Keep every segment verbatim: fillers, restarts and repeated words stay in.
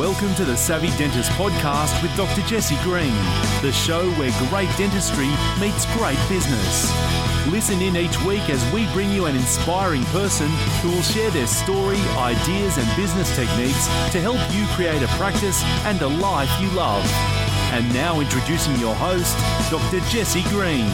Welcome to the Savvy Dentist podcast with Doctor Jesse Green, the show where great dentistry meets great business. Listen in each week as we bring you an inspiring person who will share their story, ideas and business techniques to help you create a practice and a life you love. And now introducing your host, Doctor Jesse Green.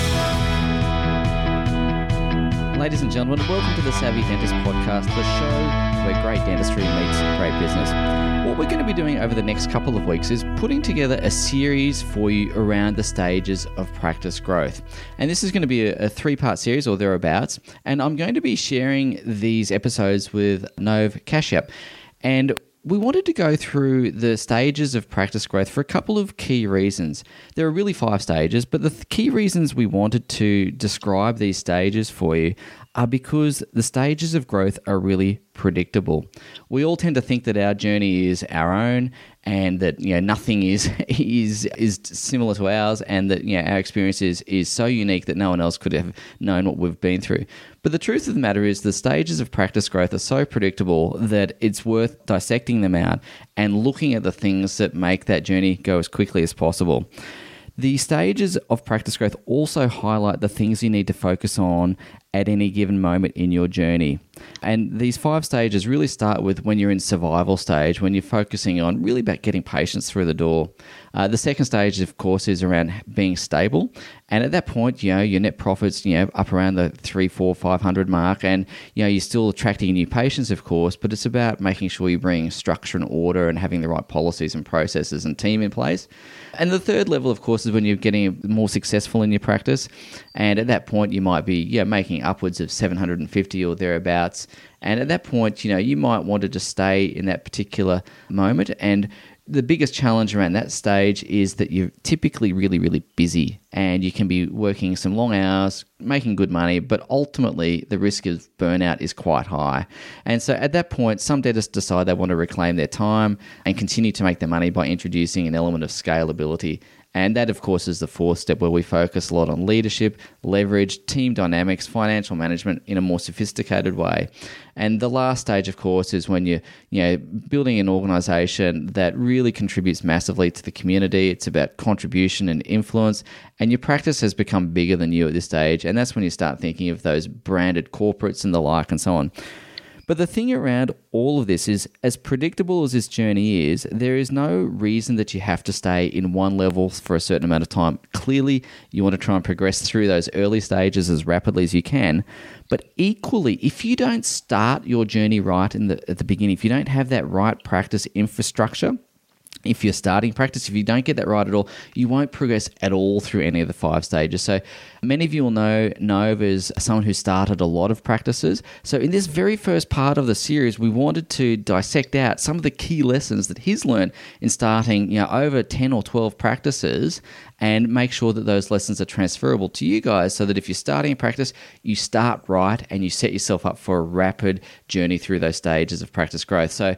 Ladies and gentlemen, welcome to the Savvy Dentist podcast, the show where great dentistry meets great business. What we're going to be doing over the next couple of weeks is putting together a series for you around the stages of practice growth. And this is going to be a, a three-part series or thereabouts. And I'm going to be sharing these episodes with Nov Kashyap. And we wanted to go through the stages of practice growth for a couple of key reasons. There are really five stages, but the th- key reasons we wanted to describe these stages for you are because the stages of growth are really predictable. We all tend to think that our journey is our own and that, you know, nothing is is is similar to ours, and that, you know, our experience is, is so unique that no one else could have known what we've been through. But the truth of the matter is the stages of practice growth are so predictable that it's worth dissecting them out and looking at the things that make that journey go as quickly as possible. The stages of practice growth also highlight the things you need to focus on at any given moment in your journey. And these five stages really start with when you're in survival stage, when you're focusing on really about getting patients through the door. Uh, the second stage, of course, is around being stable. And at that point, you know, your net profits, you know, up around the three, four, five hundred mark. And, you know, you're still attracting new patients, of course, but it's about making sure you bring structure and order and having the right policies and processes and team in place. And the third level, of course, is when you're getting more successful in your practice. And at that point, you might be, you know, making upwards of seven hundred fifty or thereabouts. And at that point, you know, you might want to just stay in that particular moment. And the biggest challenge around that stage is that you're typically really, really busy and you can be working some long hours, making good money, but ultimately the risk of burnout is quite high. And so at that point, some dentists decide they want to reclaim their time and continue to make their money by introducing an element of scalability. And that, of course, is the fourth step, where we focus a lot on leadership, leverage, team dynamics, financial management in a more sophisticated way. And the last stage, of course, is when you're, you know, building an organization that really contributes massively to the community. It's about contribution and influence, and your practice has become bigger than you at this stage. And that's when you start thinking of those branded corporates and the like and so on. But the thing around all of this is, as predictable as this journey is, there is no reason that you have to stay in one level for a certain amount of time. Clearly, you want to try and progress through those early stages as rapidly as you can. But equally, if you don't start your journey right in the, at the beginning, if you don't have that right practice infrastructure, if you're starting practice, if you don't get that right at all, you won't progress at all through any of the five stages. So many of you will know Nov as someone who started a lot of practices. So in this very first part of the series, we wanted to dissect out some of the key lessons that he's learned in starting, you know, over ten or twelve practices, and make sure that those lessons are transferable to you guys, so that if you're starting a practice, you start right and you set yourself up for a rapid journey through those stages of practice growth. So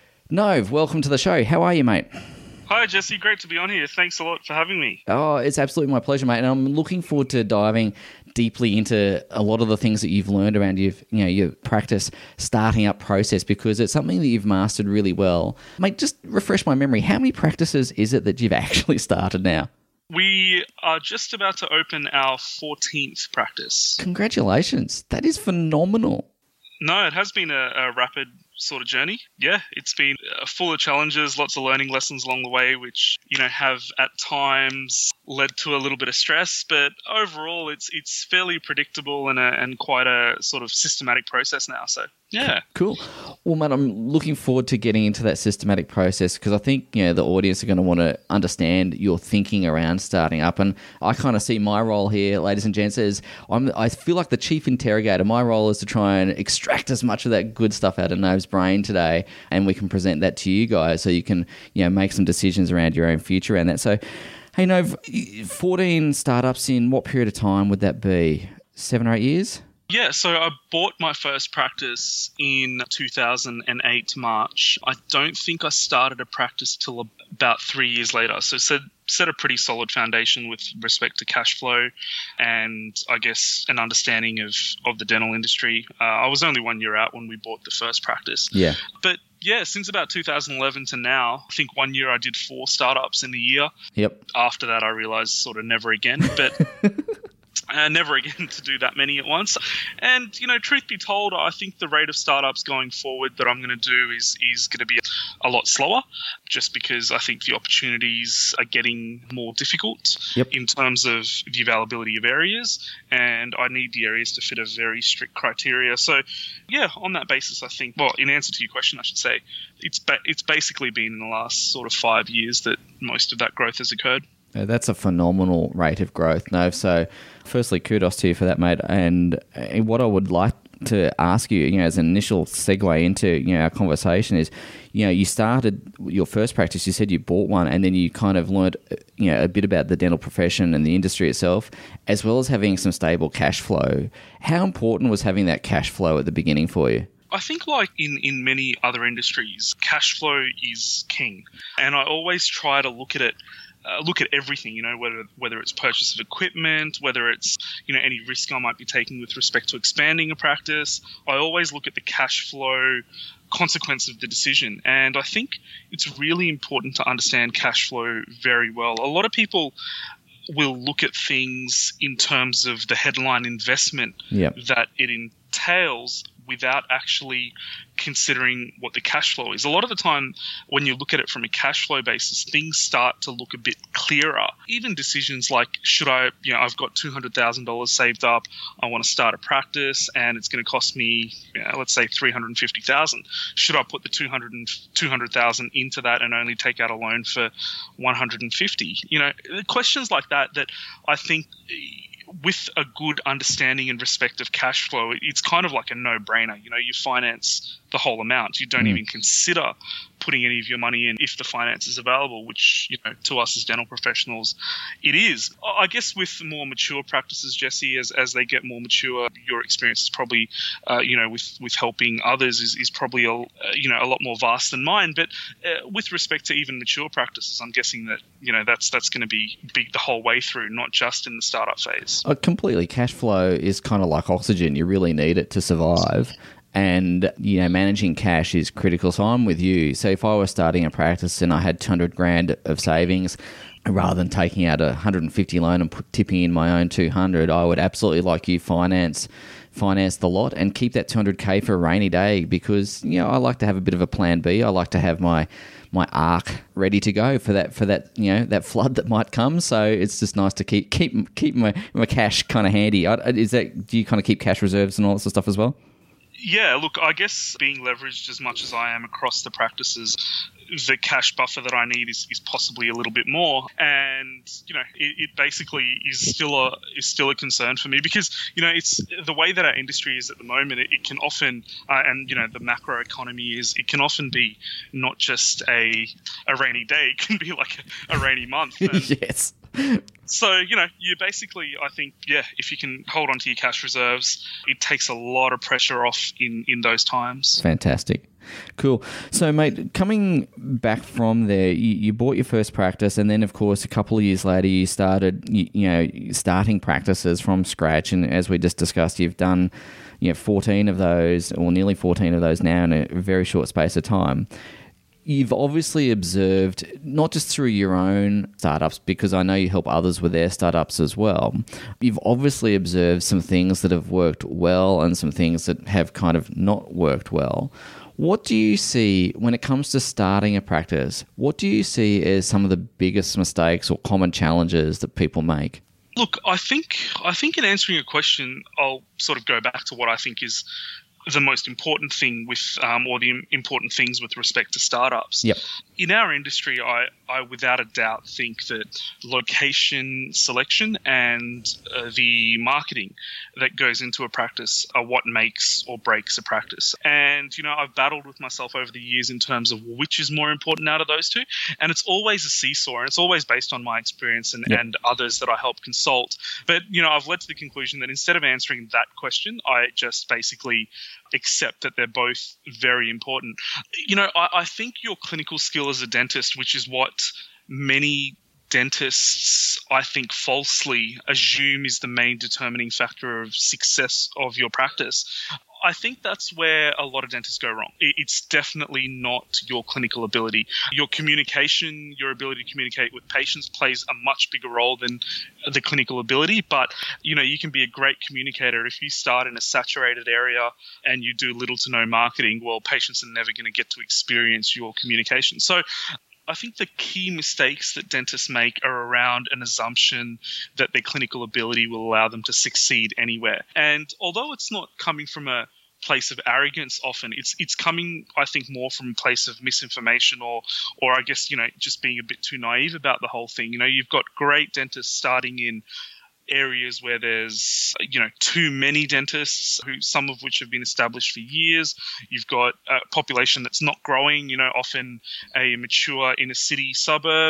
Nov, welcome to the show. How are you, mate? Hi, Jesse. Great to be on here. Thanks a lot for having me. Oh, it's absolutely my pleasure, mate. And I'm looking forward to diving deeply into a lot of the things that you've learned around your, you know, your practice starting up process, because it's something that you've mastered really well. Mate, just refresh my memory. How many practices is it that you've actually started now? We are just about to open our fourteenth practice. Congratulations. That is phenomenal. No, it has been a, a rapid sort of journey. Yeah, it's been full of challenges, lots of learning lessons along the way, which, you know, have at times led to a little bit of stress, but overall it's it's fairly predictable and a, and quite a sort of systematic process now. So yeah. Cool. Well, mate, I'm looking forward to getting into that systematic process, because I think, you know, the audience are going to want to understand your thinking around starting up. And I kind of see my role here, ladies and gents, as I'm, I feel like the chief interrogator. My role is to try and extract as much of that good stuff out of Nov's brain today, and we can present that to you guys so you can, you know, make some decisions around your own future around that. So, hey, Nov, fourteen startups in what period of time would that be? Seven or eight years? Yeah, so I bought my first practice in two thousand eight, March. I don't think I started a practice till about three years later. So set, set a pretty solid foundation with respect to cash flow and I guess an understanding of, of the dental industry. Uh, I was only one year out when we bought the first practice. Yeah. But Yeah, since about two thousand eleven to now, I think one year I did four startups in the year. Yep. After that, I realized sort of never again, but uh, never again to do that many at once. And, you know, truth be told, I think the rate of startups going forward that I'm going to do is, is going to be a lot slower, just because I think the opportunities are getting more difficult yep. in terms of the availability of areas, and I need the areas to fit a very strict criteria. So, yeah, on that basis, I think, well, in answer to your question, I should say, it's ba- it's basically been in the last sort of five years that most of that growth has occurred. Uh, That's a phenomenal rate of growth, Nove. So, firstly, kudos to you for that, mate. And, and what I would like to ask you, you know, as an initial segue into, you know, our conversation is, you know, you started your first practice, you said you bought one, and then you kind of learned, you know, a bit about the dental profession and the industry itself, as well as having some stable cash flow. How important was having that cash flow at the beginning for you? I think like in, in many other industries, cash flow is king. And I always try to look at it Uh, look at everything, you know, whether whether it's purchase of equipment, whether it's, you know, any risk I might be taking with respect to expanding a practice. I always look at the cash flow consequence of the decision. And I think it's really important to understand cash flow very well. A lot of people will look at things in terms of the headline investment yep. that it entails without actually considering what the cash flow is. A lot of the time, when you look at it from a cash flow basis, things start to look a bit clearer. Even decisions like, should I, you know, I've got two hundred thousand dollars saved up, I want to start a practice, and it's going to cost me, you know, let's say three hundred fifty thousand dollars. Should I put the two hundred thousand dollars into that and only take out a loan for one hundred fifty thousand dollars? You know, questions like that, that I think with a good understanding and respect of cash flow, it's kind of like a no-brainer. You know, you finance the whole amount. You don't mm. even consider putting any of your money in if the finance is available, which, you know, to us as dental professionals, it is. I guess with more mature practices, Jesse, as as they get more mature, your experience is probably, uh, you know, with, with helping others is, is probably, a, uh, you know, a lot more vast than mine. But uh, with respect to even mature practices, I'm guessing that, you know, that's that's going to be big the whole way through, not just in the startup phase. Uh, completely. Cash flow is kind of like oxygen. You really need it to survive. And, you know, managing cash is critical. So I'm with you. So if I was starting a practice and I had two hundred grand of savings, rather than taking out a one hundred fifty loan and put, tipping in my own two hundred, I would absolutely, like you, finance finance the lot and keep that two hundred K for a rainy day, because, you know, I like to have a bit of a plan B. I like to have my my arc ready to go for that for that you know that flood that might come. So it's just nice to keep keep keep my my cash kind of handy. Is that, do you kind of keep cash reserves and all that sort of stuff as well? Yeah, look, I guess being leveraged as much as I am across the practices, the cash buffer that I need is, is possibly a little bit more. And, you know, it, it basically is still a is still a concern for me, because, you know, it's the way that our industry is at the moment. It, it can often, uh, and, you know, the macro economy is, it can often be not just a a rainy day, it can be like a, a rainy month. And yes. So, you know, you basically, I think, yeah, if you can hold on to your cash reserves, it takes a lot of pressure off in, in those times. Fantastic. Cool. So, mate, coming back from there, you, you bought your first practice, and then, of course, a couple of years later, you started, you, you know, starting practices from scratch. And as we just discussed, you've done, you know, fourteen of those, or nearly fourteen of those now in a very short space of time. You've obviously observed, not just through your own startups, because I know you help others with their startups as well. You've obviously observed some things that have worked well and some things that have kind of not worked well. What do you see when it comes to starting a practice? What do you see as some of the biggest mistakes or common challenges that people make? Look, I think I think in answering your question, I'll sort of go back to what I think is the most important thing with, um, or the important things with respect to startups. Yep. In our industry, I, I without a doubt think that location selection and uh, the marketing that goes into a practice are what makes or breaks a practice. And, you know, I've battled with myself over the years in terms of which is more important out of those two. And it's always a seesaw, and it's always based on my experience and, yep. and others that I help consult. But, you know, I've led to the conclusion that instead of answering that question, I just basically accept that they're both very important. You know, I, I think your clinical skill as a dentist, which is what many dentists, I think, falsely assume is the main determining factor of success of your practice. I think that's where a lot of dentists go wrong. It's definitely not your clinical ability. Your communication, your ability to communicate with patients plays a much bigger role than the clinical ability. But, you know, you can be a great communicator. If you start in a saturated area and you do little to no marketing, well, patients are never going to get to experience your communication. So I think the key mistakes that dentists make are around an assumption that their clinical ability will allow them to succeed anywhere. And although it's not coming from a place of arrogance often, it's it's coming, I think, more from a place of misinformation or, or I guess, you know, just being a bit too naive about the whole thing. You know, you've got great dentists starting in areas where there's, you know, too many dentists, who some of which have been established for years. You've got a population that's not growing, you know, often a mature inner city suburb,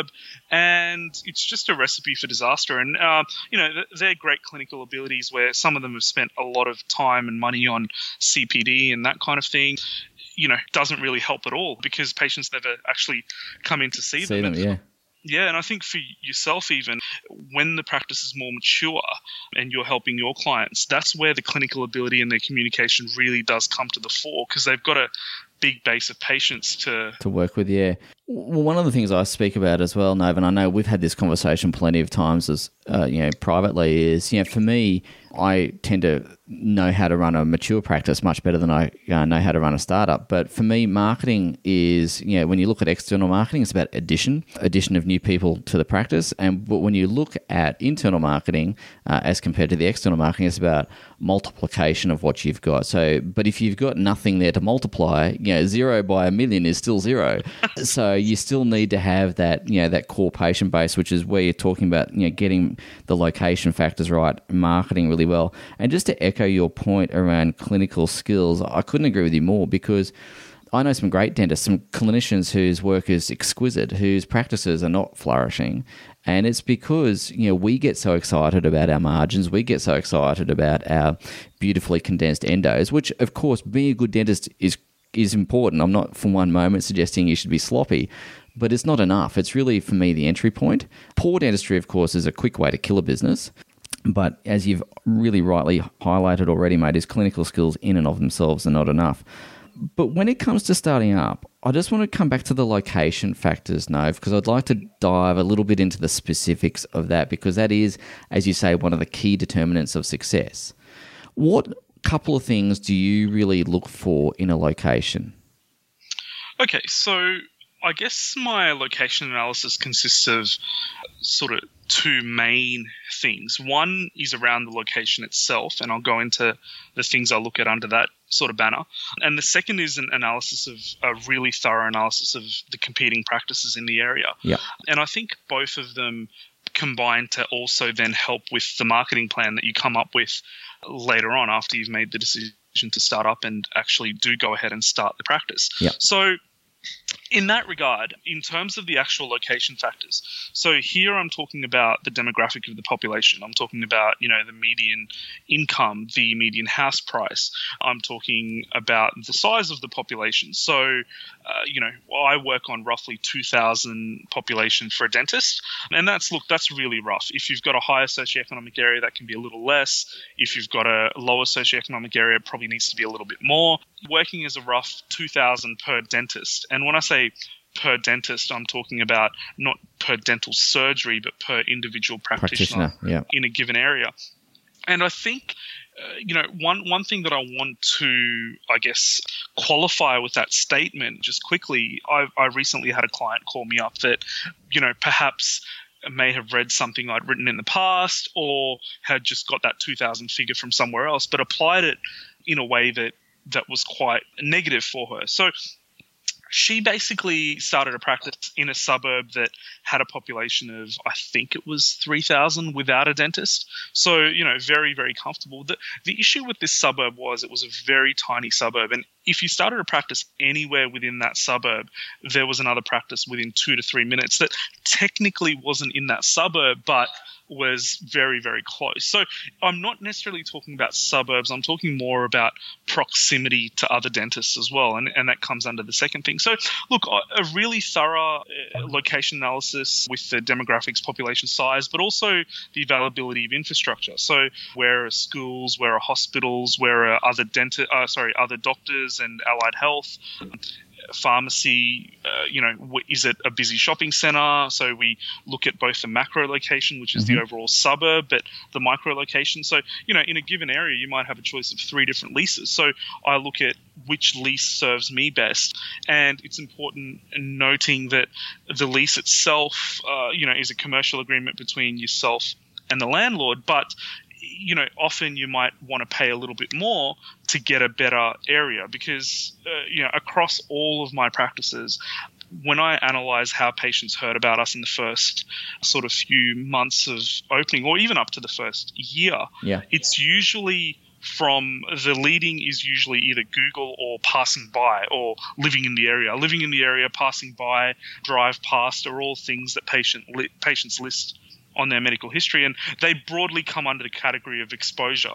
and it's just a recipe for disaster. And, uh, you know, they're great clinical abilities where some of them have spent a lot of time and money on C P D and that kind of thing. You know, doesn't really help at all because patients never actually come in to see, see them. them yeah. Yeah, and I think for yourself even, when the practice is more mature and you're helping your clients, that's where the clinical ability and their communication really does come to the fore because they've got a big base of patients to... To work with, yeah. Well, one of the things I speak about as well, Nova, and I know we've had this conversation plenty of times as, uh, you know, privately, is, you know, for me, I tend to know how to run a mature practice much better than I uh, know how to run a startup. But for me, marketing is, you know, when you look at external marketing, it's about addition, addition of new people to the practice. And but when you look at internal marketing uh, as compared to the external marketing, it's about multiplication of what you've got. So, but if you've got nothing there to multiply, you know, zero by a million is still zero. So you still need to have that, you know, that core patient base, which is where you're talking about, you know, getting the location factors right, marketing really well. And just to echo your point around clinical skills, I couldn't agree with you more because I know some great dentists, some clinicians whose work is exquisite, whose practices are not flourishing. And it's because, you know, we get so excited about our margins, we get so excited about our beautifully condensed endos, which, of course, being a good dentist is is important. I'm not for one moment suggesting you should be sloppy, but it's not enough. It's really, for me, the entry point. Poor dentistry, of course, is a quick way to kill a business. But as you've really rightly highlighted already, mate, is clinical skills in and of themselves are not enough. But when it comes to starting up, I just want to come back to the location factors, Nove, because I'd like to dive a little bit into the specifics of that, because that is, as you say, one of the key determinants of success. What couple of things do you really look for in a location? Okay, so I guess my location analysis consists of sort of two main things. One is around the location itself, and I'll go into the things I look at under that sort of banner. And the second is an analysis of a really thorough analysis of the competing practices in the area. Yeah. And I think both of them combine to also then help with the marketing plan that you come up with later on after you've made the decision to start up and actually do go ahead and start the practice. Yeah. So in that regard, in terms of the actual location factors, so here I'm talking about the demographic of the population. I'm talking about, you know, the median income, the median house price. I'm talking about the size of the population. So, uh, you know, I work on roughly two thousand population for a dentist. And that's, look, that's really rough. If you've got a higher socioeconomic area, that can be a little less. If you've got a lower socioeconomic area, it probably needs to be a little bit more. Working as a rough two thousand per dentist. And when I say per dentist, I'm talking about not per dental surgery, but per individual practitioner, practitioner yeah. in a given area. And I think, uh, you know, one, one thing that I want to, I guess, qualify with that statement just quickly, I, I recently had a client call me up that, you know, perhaps may have read something I'd written in the past or had just got that two thousand figure from somewhere else, but applied it in a way that that was quite negative for her. So she basically started a practice in a suburb that had a population of, I think it was three thousand without a dentist. So, you know, very, very comfortable. The, the issue with this suburb was it was a very tiny suburb. And if you started a practice anywhere within that suburb, there was another practice within two to three minutes that technically wasn't in that suburb, but was very, very close. So I'm not necessarily talking about suburbs. I'm talking more about proximity to other dentists as well. And, and that comes under the second thing. So look, a really thorough location analysis with the demographics, population size, but also the availability of infrastructure. So where are schools, where are hospitals, where are other denti- uh, sorry, other doctors and allied health, pharmacy, uh, you know, is it a busy shopping center? So we look at both the macro location, which is mm-hmm. the overall suburb, but the micro location. So, you know, in a given area, you might have a choice of three different leases. So I look at which lease serves me best. And it's important noting that the lease itself, uh, you know, is a commercial agreement between yourself and the landlord, but you know, often you might want to pay a little bit more to get a better area because, uh, you know, across all of my practices, when I analyze how patients heard about us in the first sort of few months of opening or even up to the first year, yeah. it's usually from the leading is usually either Google or passing by or living in the area. Living in the area, passing by, drive past are all things that patient li- patients list on their medical history, and they broadly come under the category of exposure.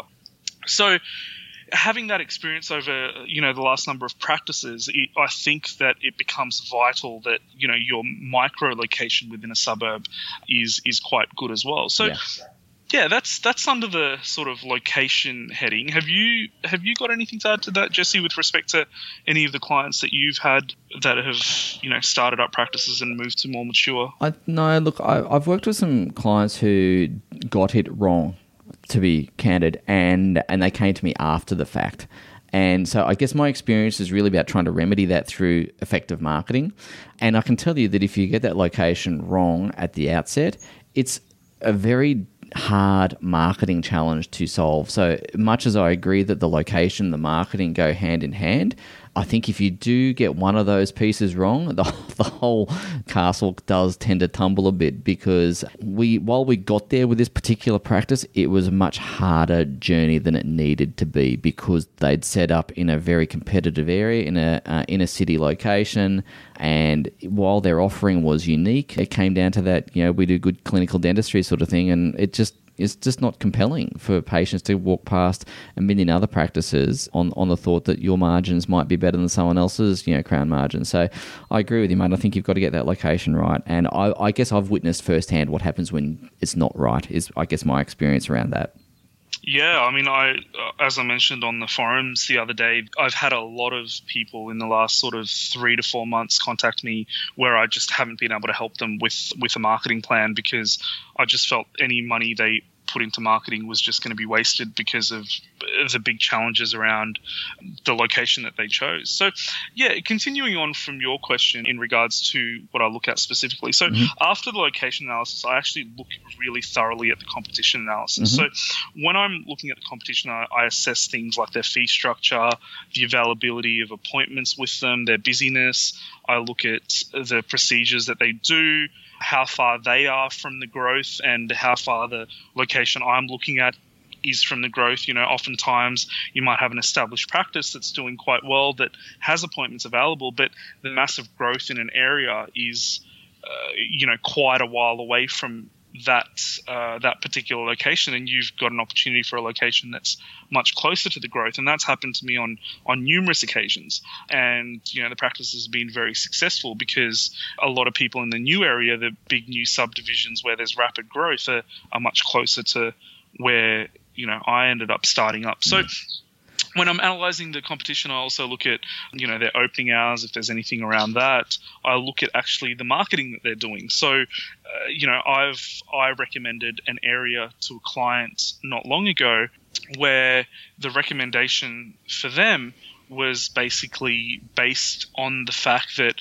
So having that experience over, you know, the last number of practices, it, I think that it becomes vital that, you know, your micro location within a suburb is is quite good as well. So yeah. Yeah, that's that's under the sort of location heading. Have you have you got anything to add to that, Jesse, with respect to any of the clients that you've had that have, you know, started up practices and moved to more mature? I, no, look, I, I've worked with some clients who got it wrong, to be candid, and and they came to me after the fact. And so I guess my experience is really about trying to remedy that through effective marketing. And I can tell you that if you get that location wrong at the outset, it's a very hard marketing challenge to solve. So much as I agree that the location, the marketing go hand in hand, I think if you do get one of those pieces wrong, the, the whole castle does tend to tumble a bit because we, while we got there with this particular practice, it was a much harder journey than it needed to be because they'd set up in a very competitive area, in a uh, inner city location, and while their offering was unique, it came down to that, you know, we do good clinical dentistry sort of thing, and it just it's just not compelling for patients to walk past a million other practices on, on the thought that your margins might be better than someone else's, you know, crown margin. So I agree with you, mate. I think you've got to get that location right. And I, I guess I've witnessed firsthand what happens when it's not right, is I guess my experience around that. Yeah, I mean, I as I mentioned on the forums the other day, I've had a lot of people in the last sort of three to four months contact me where I just haven't been able to help them with, with a marketing plan because I just felt any money they put into marketing was just going to be wasted because of the big challenges around the location that they chose. So, yeah, continuing on from your question in regards to what I look at specifically. So mm-hmm. after the location analysis, I actually look really thoroughly at the competition analysis. Mm-hmm. So when I'm looking at the competition, I, I assess things like their fee structure, the availability of appointments with them, their busyness. I look at the procedures that they do, how far they are from the growth and how far the location I'm looking at is from the growth. You know, oftentimes you might have an established practice that's doing quite well that has appointments available, but the massive growth in an area is, uh, you know, quite a while away from that uh, that particular location, and you've got an opportunity for a location that's much closer to the growth. And that's happened to me on on numerous occasions. And you know, the practice has been very successful because a lot of people in the new area, the big new subdivisions where there's rapid growth, are, are much closer to where, you know, I ended up starting up. So when I'm analyzing the competition, I also look at, you know, their opening hours, if there's anything around that. I look at actually the marketing that they're doing. So, uh, you know, I've I recommended an area to a client not long ago where the recommendation for them was basically based on the fact that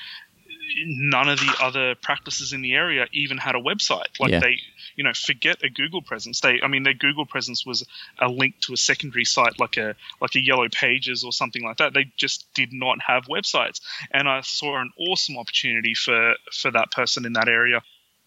none of the other practices in the area even had a website. Like yeah. they, you know, forget a Google presence. They, I mean, their Google presence was a link to a secondary site, like a like a Yellow Pages or something like that. They just did not have websites, and I saw an awesome opportunity for for that person in that area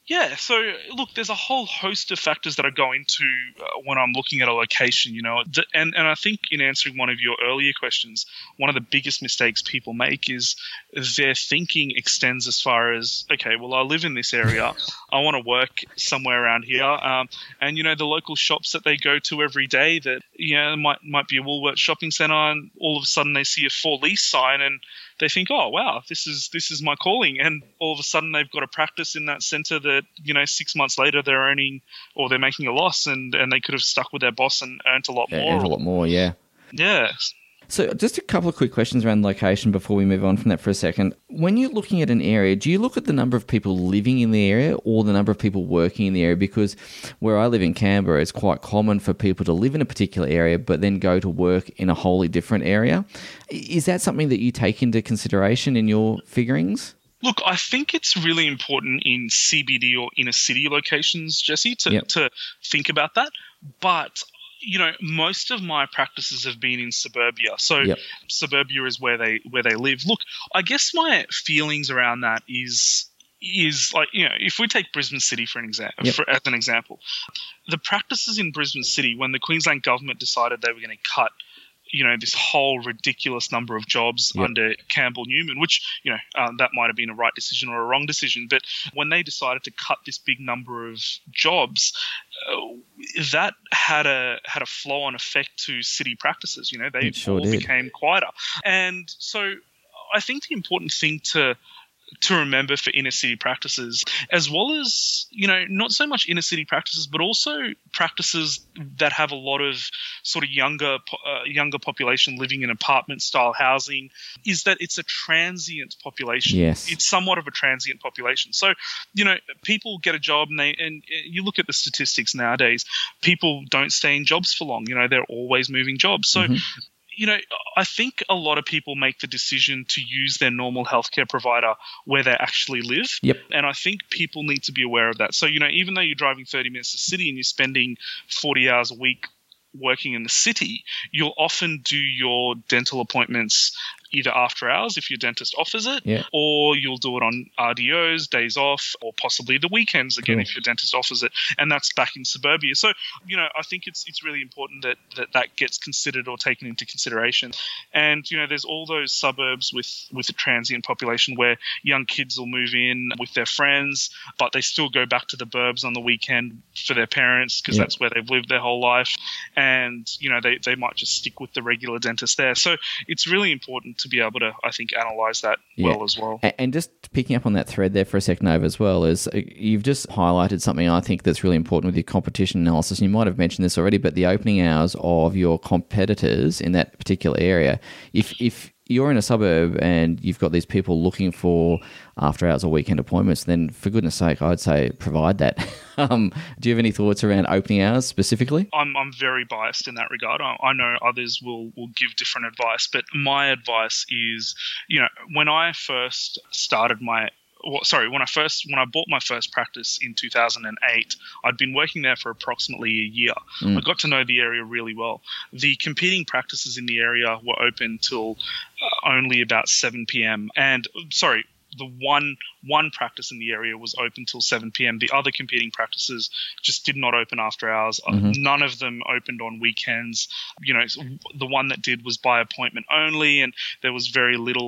Yeah, so look, there's a whole host of factors that I go into uh, when I'm looking at a location, you know, the, and, and I think in answering one of your earlier questions, one of the biggest mistakes people make is their thinking extends as far as, okay, well, I live in this area, I want to work somewhere around here, um, and, you know, the local shops that they go to every day that, you know, might, might be a Woolworths shopping centre, and all of a sudden they see a for lease sign and they think, oh, wow, this is this is my calling. And all of a sudden they've got a practice in that centre that, you know, six months later they're earning or they're making a loss, and, and they could have stuck with their boss and earned a lot Yeah, more. earned a lot more, yeah. Yeah. So just a couple of quick questions around location before we move on from that for a second. When you're looking at an area, do you look at the number of people living in the area or the number of people working in the area? Because where I live in Canberra, it's quite common for people to live in a particular area but then go to work in a wholly different area. Is that something that you take into consideration in your figurings? Look, I think it's really important in C B D or inner city locations, Jesse, to, Yep. to think about that. But you know, most of my practices have been in suburbia. So Yep. suburbia is where they where they live. Look, I guess my feelings around that is is like, you know, if we take Brisbane City for an example, Yep. for, as an example, the practices in Brisbane City, when the Queensland government decided they were going to cut, you know, this whole ridiculous number of jobs Yep. under Campbell Newman, which, you know, um, that might have been a right decision or a wrong decision. But when they decided to cut this big number of jobs, uh, that had a had a flow-on effect to city practices. You know, they It sure all did. became quieter. And so I think the important thing to to remember for inner city practices, as well as, you know, not so much inner city practices, but also practices that have a lot of sort of younger uh, younger population living in apartment style housing, is that it's a transient population. Yes. It's somewhat of a transient population. So, you know, people get a job and they, and you look at the statistics nowadays, people don't stay in jobs for long. You know, they're always moving jobs. So, Mhm. you know, I think a lot of people make the decision to use their normal healthcare provider where they actually live. Yep. And I think people need to be aware of that. So, you know, even though you're driving thirty minutes to the city and you're spending forty hours a week working in the city, you'll often do your dental appointments either after hours if your dentist offers it, Yeah. or you'll do it on R D Os, days off, or possibly the weekends again Cool. if your dentist offers it, and that's back in suburbia. So, you know, I think it's it's really important that, that that gets considered or taken into consideration. And, you know, there's all those suburbs with, with a transient population where young kids will move in with their friends, but they still go back to the burbs on the weekend for their parents because Yeah. that's where they've lived their whole life. And, you know, they, they might just stick with the regular dentist there. So it's really important to be able to, I think, analyze that Yeah. well as well. A- And just picking up on that thread there for a second, Nova, as well, is uh, you've just highlighted something I think that's really important with your competition analysis. And you might have mentioned this already, but the opening hours of your competitors in that particular area. If if you're in a suburb and you've got these people looking for after hours or weekend appointments, then for goodness sake, I'd say provide that. um, do you have any thoughts around opening hours specifically? I'm I'm very biased in that regard. I, I know others will, will give different advice, but my advice is, you know, when I first started my well, sorry, when I first when I bought my first practice in two thousand eight, I'd been working there for approximately a year. Mm. I got to know the area really well. The competing practices in the area were open till uh, only about seven p.m. and sorry, the one one practice in the area was open till seven p.m. The other competing practices just did not open after hours. Mhm. None of them opened on weekends. You know, the one that did was by appointment only, and there was very little,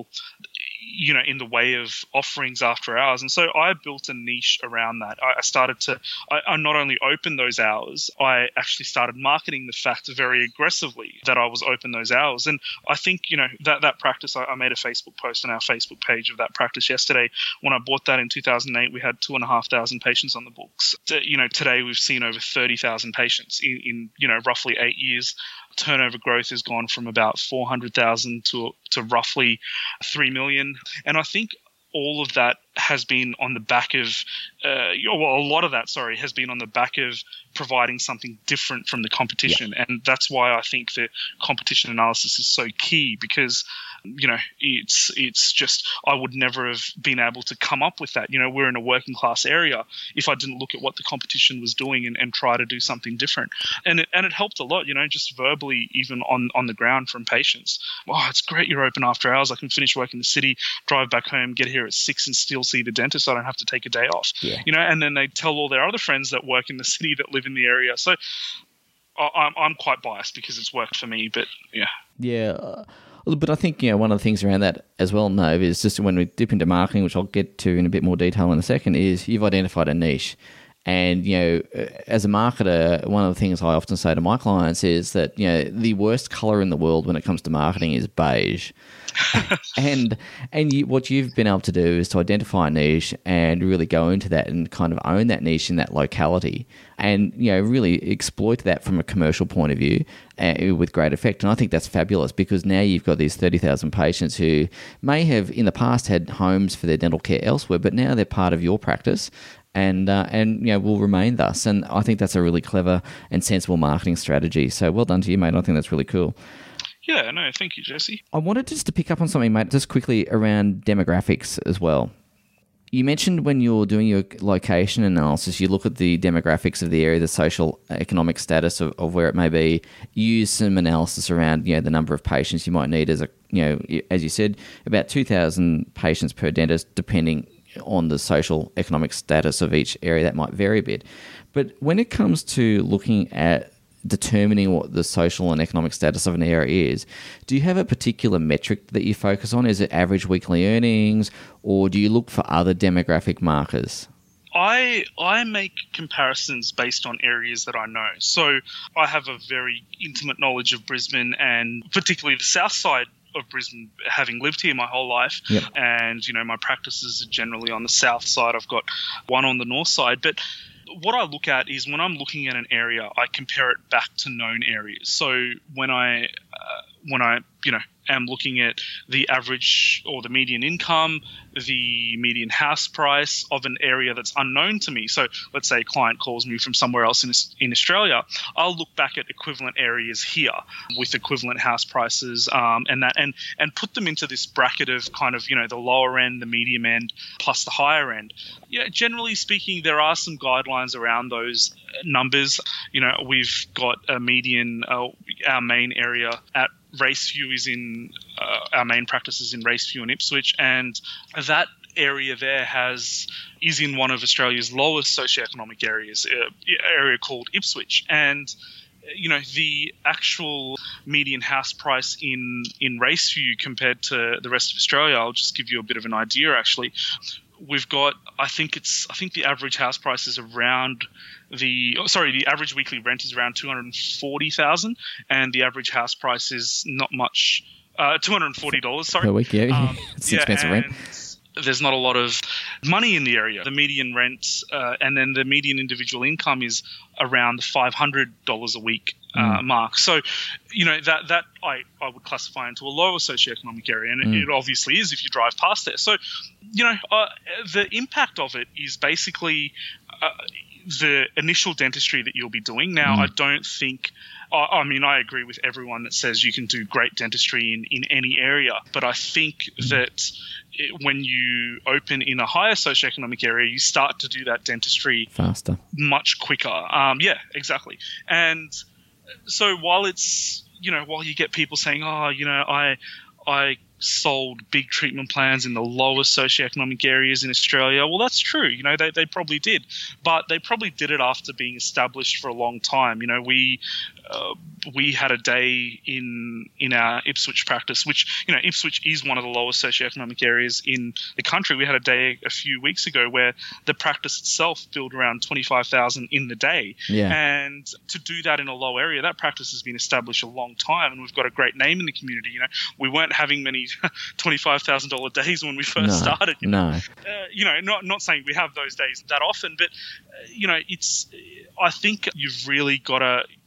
you know, in the way of offerings after hours. And so I built a niche around that. I I started to, I, I not only opened those hours, I actually started marketing the fact very aggressively that I was open those hours. And I think, you know, that, that practice, I, I made a Facebook post on our Facebook page of that practice yesterday. When I bought that in two thousand eight, we had two and a half thousand patients on the books. To, you know, today we've seen over thirty thousand patients in, in, you know, roughly eight years. Turnover growth has gone from about four hundred thousand to to roughly three million. And I think all of that has been on the back of, uh, well, a lot of that, sorry, has been on the back of providing something different from the competition. Yeah. And that's why I think that competition analysis is so key, because you know, it's it's just I would never have been able to come up with that. You know, we're in a working class area. If I didn't look at what the competition was doing and, and try to do something different, and it, and it helped a lot. You know, just verbally, even on on the ground from patients. Oh, it's great you're open after hours. I can finish work in the city, drive back home, get here at six, and still see the dentist. I don't have to take a day off. Yeah. You know, and then they tell all their other friends that work in the city that live in the area. So I, I'm I'm quite biased because it's worked for me. But yeah. Yeah. Uh, but I think, you know, one of the things around that as well, Nove, is just when we dip into marketing, which I'll get to in a bit more detail in a second, is you've identified a niche. And, you know, as a marketer, one of the things I often say to my clients is that, you know, the worst color in the world when it comes to marketing is beige. and and you, what you've been able to do is to identify a niche and really go into that and kind of own that niche in that locality and, you know, really exploit that from a commercial point of view uh, with great effect. And I think that's fabulous because now you've got these thirty thousand patients who may have in the past had homes for their dental care elsewhere, but now they're part of your practice. And, uh, and you know, will remain thus. And I think that's a really clever and sensible marketing strategy. So well done to you, mate. I think that's really cool. Yeah, no, thank you, Jesse. I wanted just to pick up on something, mate, just quickly around demographics as well. You mentioned when you're doing your location analysis, you look at the demographics of the area, the social economic status of, of where it may be, use some analysis around, you know, the number of patients you might need as a, you know, as you said, about two thousand patients per dentist, depending on the social economic status of each area. That might vary a bit. But when it comes to looking at determining what the social and economic status of an area is, do you have a particular metric that you focus on? Is it average weekly earnings, or do you look for other demographic markers? I I make comparisons based on areas that I know. So I have a very intimate knowledge of Brisbane, and particularly the south side of Brisbane, having lived here my whole life. Yep. And, you know, my practices are generally on the south side. I've got one on the north side. But what I look at is when I'm looking at an area, I compare it back to known areas. So when I, uh, when I, you know, am looking at the average or the median income, the median house price of an area that's unknown to me. So let's say a client calls me from somewhere else in, in Australia. I'll look back at equivalent areas here with equivalent house prices um, and that, and, and put them into this bracket of kind of, you know, the lower end, the medium end, plus the higher end. Yeah, generally speaking, there are some guidelines around those numbers. You know, we've got a median, uh, our main area at Raceview is in uh, our main practice is in Raceview and Ipswich, and that area there has is in one of Australia's lowest socioeconomic areas, uh, area called Ipswich, and you know the actual median house price in in Raceview compared to the rest of Australia. I'll just give you a bit of an idea. Actually, we've got I think it's I think the average house price is around. The oh, sorry, the average weekly rent is around two hundred forty thousand, and the average house price is not much, uh, two hundred forty dollars. Sorry, per week. Yeah, um, it's yeah, expensive and rent. There's not a lot of money in the area. The median rent, uh, and then the median individual income is around the five hundred dollars a week uh, mm. mark. So, you know that that I, I would classify into a lower socioeconomic area, and mm. it, it obviously is if you drive past there. So, you know, uh, the impact of it is basically. Uh, the initial dentistry that you'll be doing. Now, mm. I don't think – I mean, I agree with everyone that says you can do great dentistry in, in any area, but I think mm. that it, when you open in a higher socioeconomic area, you start to do that dentistry faster, much quicker. Um, yeah, exactly. And so while it's – you know, while you get people saying, oh, you know, I I – sold big treatment plans in the lowest socioeconomic areas in Australia. Well, that's true. You know, they, they probably did, but they probably did it after being established for a long time. You know, we uh, we had a day in in our Ipswich practice, which, you know, Ipswich is one of the lowest socioeconomic areas in the country. We had a day a few weeks ago where the practice itself billed around twenty-five thousand in the day. Yeah. And to do that in a low area, that practice has been established a long time, and we've got a great name in the community. You know, we weren't having many twenty-five thousand dollars days when we first no, started. You no. know? Uh, you know, not not saying we have those days that often, but, uh, you know, it's. I think you've really got to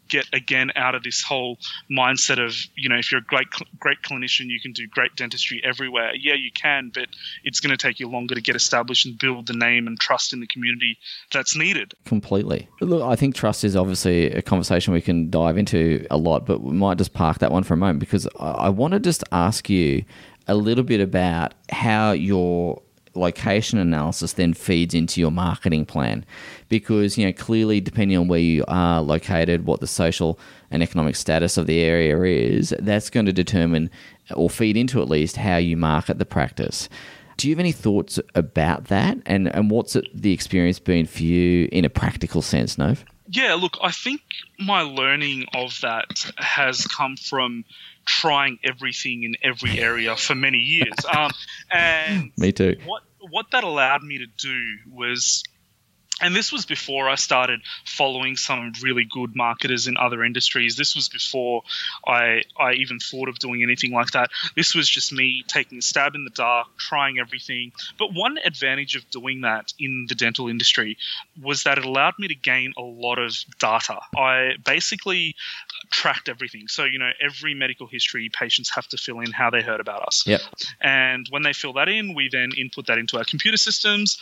get again out of this whole mindset of, you know, if you're a great great clinician, you can do great dentistry everywhere. Yeah, you can, but it's going to take you longer to get established and build the name and trust in the community that's needed. Completely. Look, I think trust is obviously a conversation we can dive into a lot, but we might just park that one for a moment, because I, I want to just ask you a little bit about how your location analysis then feeds into your marketing plan, because, you know, clearly depending on where you are located, what the social and economic status of the area is, that's going to determine or feed into at least how you market the practice. Do you have any thoughts about that, and and what's it, the experience been for you in a practical sense, Nov? Yeah, look, I think my learning of that has come from trying everything in every area for many years. Um, and me too. What what that allowed me to do was, and this was before I started following some really good marketers in other industries. This was before I I even thought of doing anything like that. This was just me taking a stab in the dark, trying everything. But one advantage of doing that in the dental industry was that it allowed me to gain a lot of data. I basically tracked everything. So, you know, every medical history, patients have to fill in how they heard about us. Yep. And when they fill that in, we then input that into our computer systems,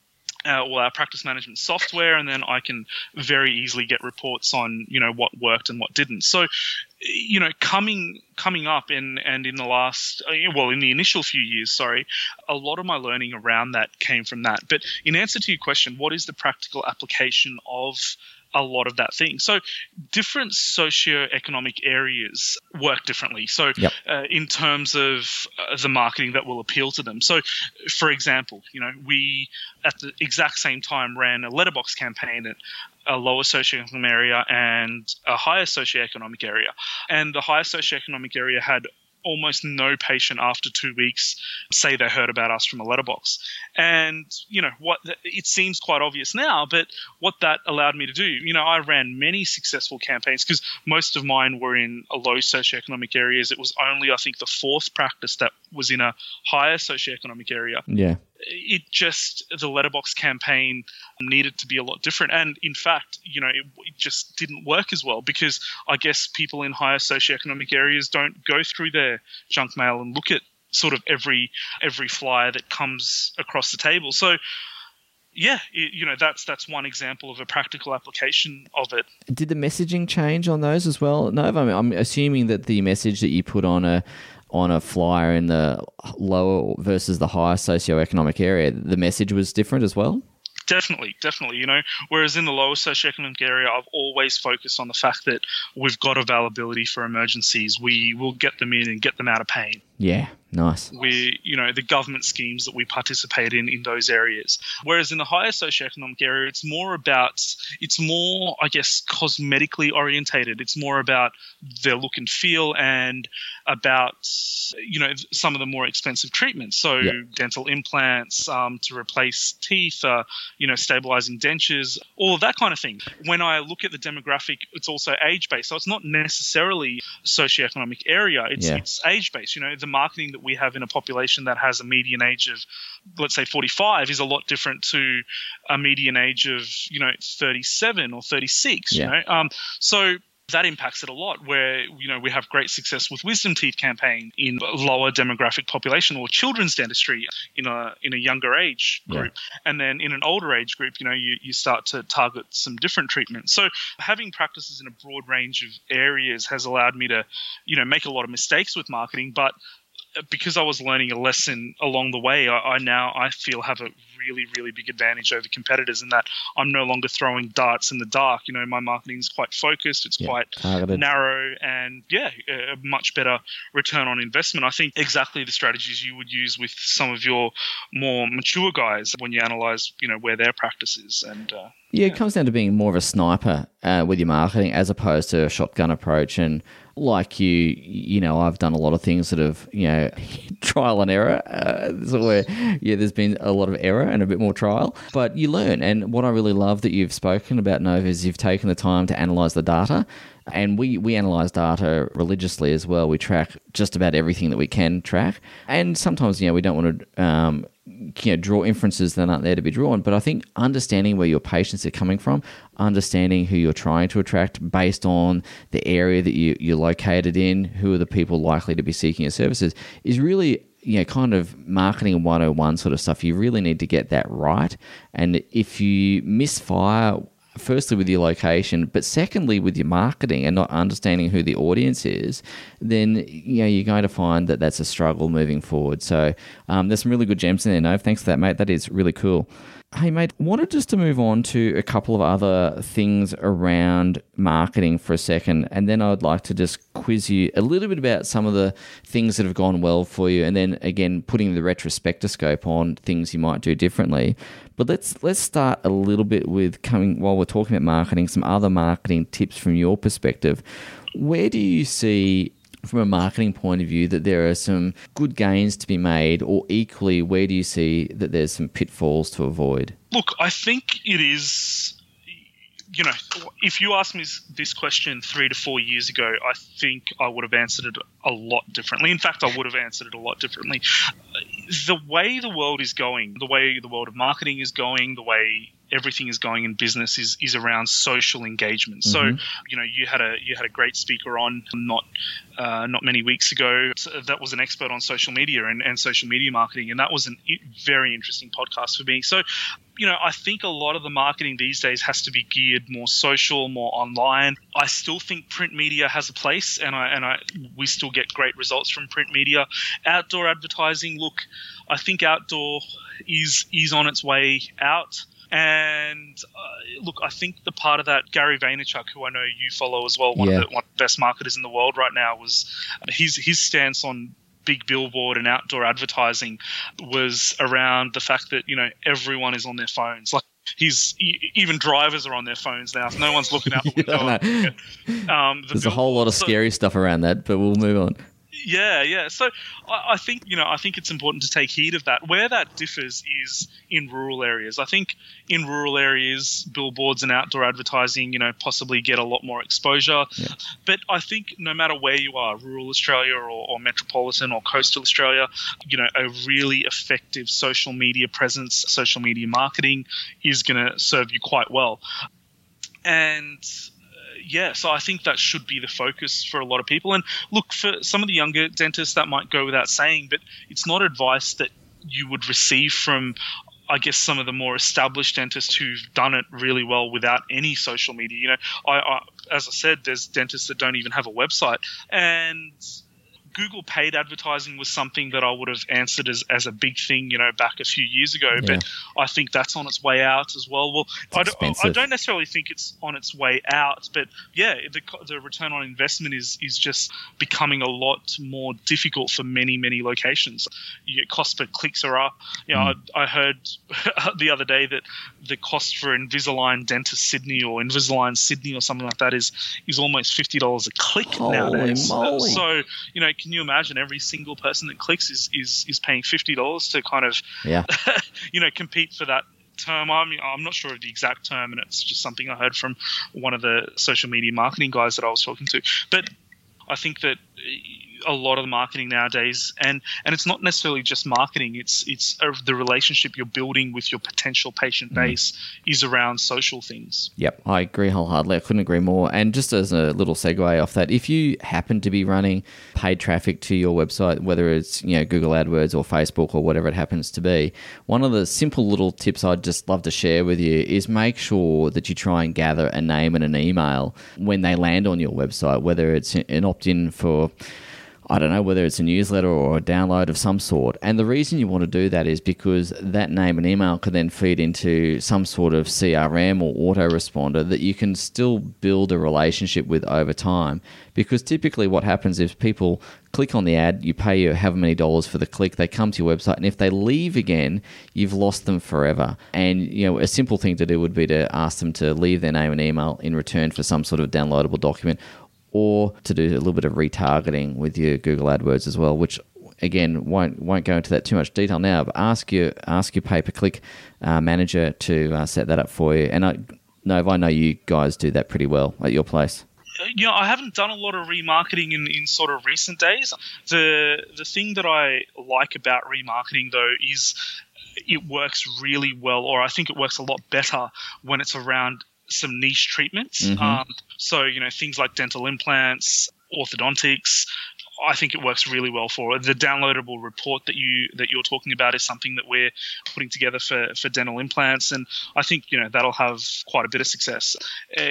Uh, well, our practice management software, and then I can very easily get reports on, you know, what worked and what didn't. So, you know, coming coming up in and in the last, well, in the initial few years, sorry, a lot of my learning around that came from that. But in answer to your question, what is the practical application of a lot of that thing? So different socioeconomic areas work differently. So yep. uh, in terms of uh, the marketing that will appeal to them. So for example, you know, we at the exact same time ran a letterbox campaign at a lower socioeconomic area and a higher socioeconomic area. And the higher socioeconomic area had almost no patient after two weeks say they heard about us from a letterbox. And, you know, what it seems quite obvious now, but what that allowed me to do, you know, I ran many successful campaigns because most of mine were in a low socioeconomic areas. It was only, I think, the fourth practice that was in a higher socioeconomic area. Yeah. It just, the letterbox campaign needed to be a lot different. And in fact, you know, it, it just didn't work as well because I guess people in higher socioeconomic areas don't go through their junk mail and look at sort of every every flyer that comes across the table. So, yeah, it, you know, that's that's one example of a practical application of it. Did the messaging change on those as well? No, I mean, I'm assuming that the message that you put on a on a flyer in the lower versus the higher socioeconomic area, the message was different as well? Definitely, definitely. You know, whereas in the lower socioeconomic area, I've always focused on the fact that we've got availability for emergencies. We will get them in and get them out of pain. Yeah, nice. We, you know, the government schemes that we participate in in those areas. Whereas in the higher socioeconomic area, it's more about, it's more, I guess, cosmetically orientated. It's more about their look and feel and about, you know, some of the more expensive treatments. So yeah. dental implants um, to replace teeth, uh, you know, stabilizing dentures, all of that kind of thing. When I look at the demographic, it's also age-based. So it's not necessarily socioeconomic area. It's, yeah. it's age-based. You know, the marketing that we have in a population that has a median age of, let's say, forty-five is a lot different to a median age of, you know, thirty-seven or thirty-six, yeah. you know. Um, so that impacts it a lot where, you know, we have great success with wisdom teeth campaign in a lower demographic population or children's dentistry in a in a younger age group. Yeah. And then in an older age group, you know, you, you start to target some different treatments. So having practices in a broad range of areas has allowed me to, you know, make a lot of mistakes with marketing, but because I was learning a lesson along the way, I, I now I feel have a really, really big advantage over competitors in that I'm no longer throwing darts in the dark. You know, my marketing is quite focused. It's yeah, quite targeted. Narrow and, yeah, a much better return on investment. I think exactly the strategies you would use with some of your more mature guys when you analyze, you know, where their practice is. And, uh, yeah, it comes down to being more of a sniper uh, with your marketing as opposed to a shotgun approach. And like you, you know, I've done a lot of things that have, you know, trial and error. Uh, so where, yeah, there's been a lot of error and a bit more trial, but you learn. And what I really love that you've spoken about, Nova, is you've taken the time to analyse the data. And we, we analyse data religiously as well. We track just about everything that we can track. And sometimes, you know, we don't want to um, you know, draw inferences that aren't there to be drawn. But I think understanding where your patients are coming from, understanding who you're trying to attract based on the area that you, you're located in, who are the people likely to be seeking your services, is really, you know, kind of marketing one oh one sort of stuff. You really need to get that right. And if you misfire, firstly with your location, but secondly with your marketing and not understanding who the audience is, then, you know, you're going to find that that's a struggle moving forward. So um, there's some really good gems in there, Nove. Thanks for that, mate. That is really cool. Hey, mate, wanted just to move on to a couple of other things around marketing for a second, and then I'd like to just quiz you a little bit about some of the things that have gone well for you, and then, again, putting the retrospectoscope on things you might do differently. But let's let's start a little bit with coming, while we're talking about marketing, some other marketing tips from your perspective. Where do you see, from a marketing point of view, that there are some good gains to be made, or equally, where do you see that there's some pitfalls to avoid? Look, I think it is, you know, if you asked me this question three to four years ago, I think I would have answered it a lot differently. In fact, I would have answered it a lot differently. The way the world is going, the way the world of marketing is going, the way everything is going in business is is around social engagement. Mm-hmm. So, you know, you had a you had a great speaker on not uh, not many weeks ago that was an expert on social media and, and social media marketing, and that was a very interesting podcast for me. So, you know, I think a lot of the marketing these days has to be geared more social, more online. I still think print media has a place, and I and I we still get great results from print media. Outdoor advertising, look, I think outdoor is is on its way out. And uh, look, I think the part of that, Gary Vaynerchuk, who I know you follow as well, one, yeah. of the, one of the best marketers in the world right now, was his his stance on big billboard and outdoor advertising was around the fact that, you know, everyone is on their phones. Like, he's even drivers are on their phones now. So no one's looking out the window. um, the There's a whole lot of so, scary stuff around that, but we'll move on. Yeah, yeah. So I, I think, you know, I think it's important to take heed of that. Where that differs is in rural areas. I think in rural areas, billboards and outdoor advertising, you know, possibly get a lot more exposure. Yeah. But I think no matter where you are, rural Australia or, or metropolitan or coastal Australia, you know, a really effective social media presence, social media marketing is going to serve you quite well. And yeah, so I think that should be the focus for a lot of people. And look, for some of the younger dentists, that might go without saying, but it's not advice that you would receive from, I guess, some of the more established dentists who've done it really well without any social media. You know, I, I as I said, there's dentists that don't even have a website. And Google paid advertising was something that I would have answered as, as a big thing, you know, back a few years ago. Yeah. But I think that's on its way out as well. Well, I don't, I don't necessarily think it's on its way out, but yeah, the, the return on investment is is just becoming a lot more difficult for many, many locations. Your cost per clicks are up. You know, mm. I, I heard the other day that the cost for Invisalign Dentist Sydney or Invisalign Sydney or something like that is is almost fifty dollars a click Holy nowadays. Moly. So, you know, can you imagine every single person that clicks is is, is paying fifty dollars to kind of, yeah. you know, compete for that term? I'm, I'm not sure of the exact term, and it's just something I heard from one of the social media marketing guys that I was talking to. But I think that a lot of the marketing nowadays, and and it's not necessarily just marketing, it's it's a, the relationship you're building with your potential patient base mm. is around social things. Yep, I agree wholeheartedly. I couldn't agree more. And just as a little segue off that, if you happen to be running paid traffic to your website, whether it's, you know, Google AdWords or Facebook or whatever it happens to be, one of the simple little tips I'd just love to share with you is make sure that you try and gather a name and an email when they land on your website, whether it's an opt-in for, I don't know, whether it's a newsletter or a download of some sort. And the reason you want to do that is because that name and email can then feed into some sort of C R M or autoresponder that you can still build a relationship with over time. Because typically what happens is people click on the ad, you pay you however many dollars for the click, they come to your website, and if they leave again, you've lost them forever. And, you know, a simple thing to do would be to ask them to leave their name and email in return for some sort of downloadable document, or to do a little bit of retargeting with your Google AdWords as well, which again won't won't go into that too much detail now. But ask your ask your pay-per-click uh, manager to uh, set that up for you. And I know I know you guys do that pretty well at your place. you know, I haven't done a lot of remarketing in, in sort of recent days. The the thing that I like about remarketing, though, is it works really well, or I think it works a lot better when it's around some niche treatments. Mm-hmm. Um, so, you know, things like dental implants, orthodontics, I think it works really well for it. The downloadable report that you that you're talking about is something that we're putting together for, for dental implants, and I think, you know, that'll have quite a bit of success. Uh,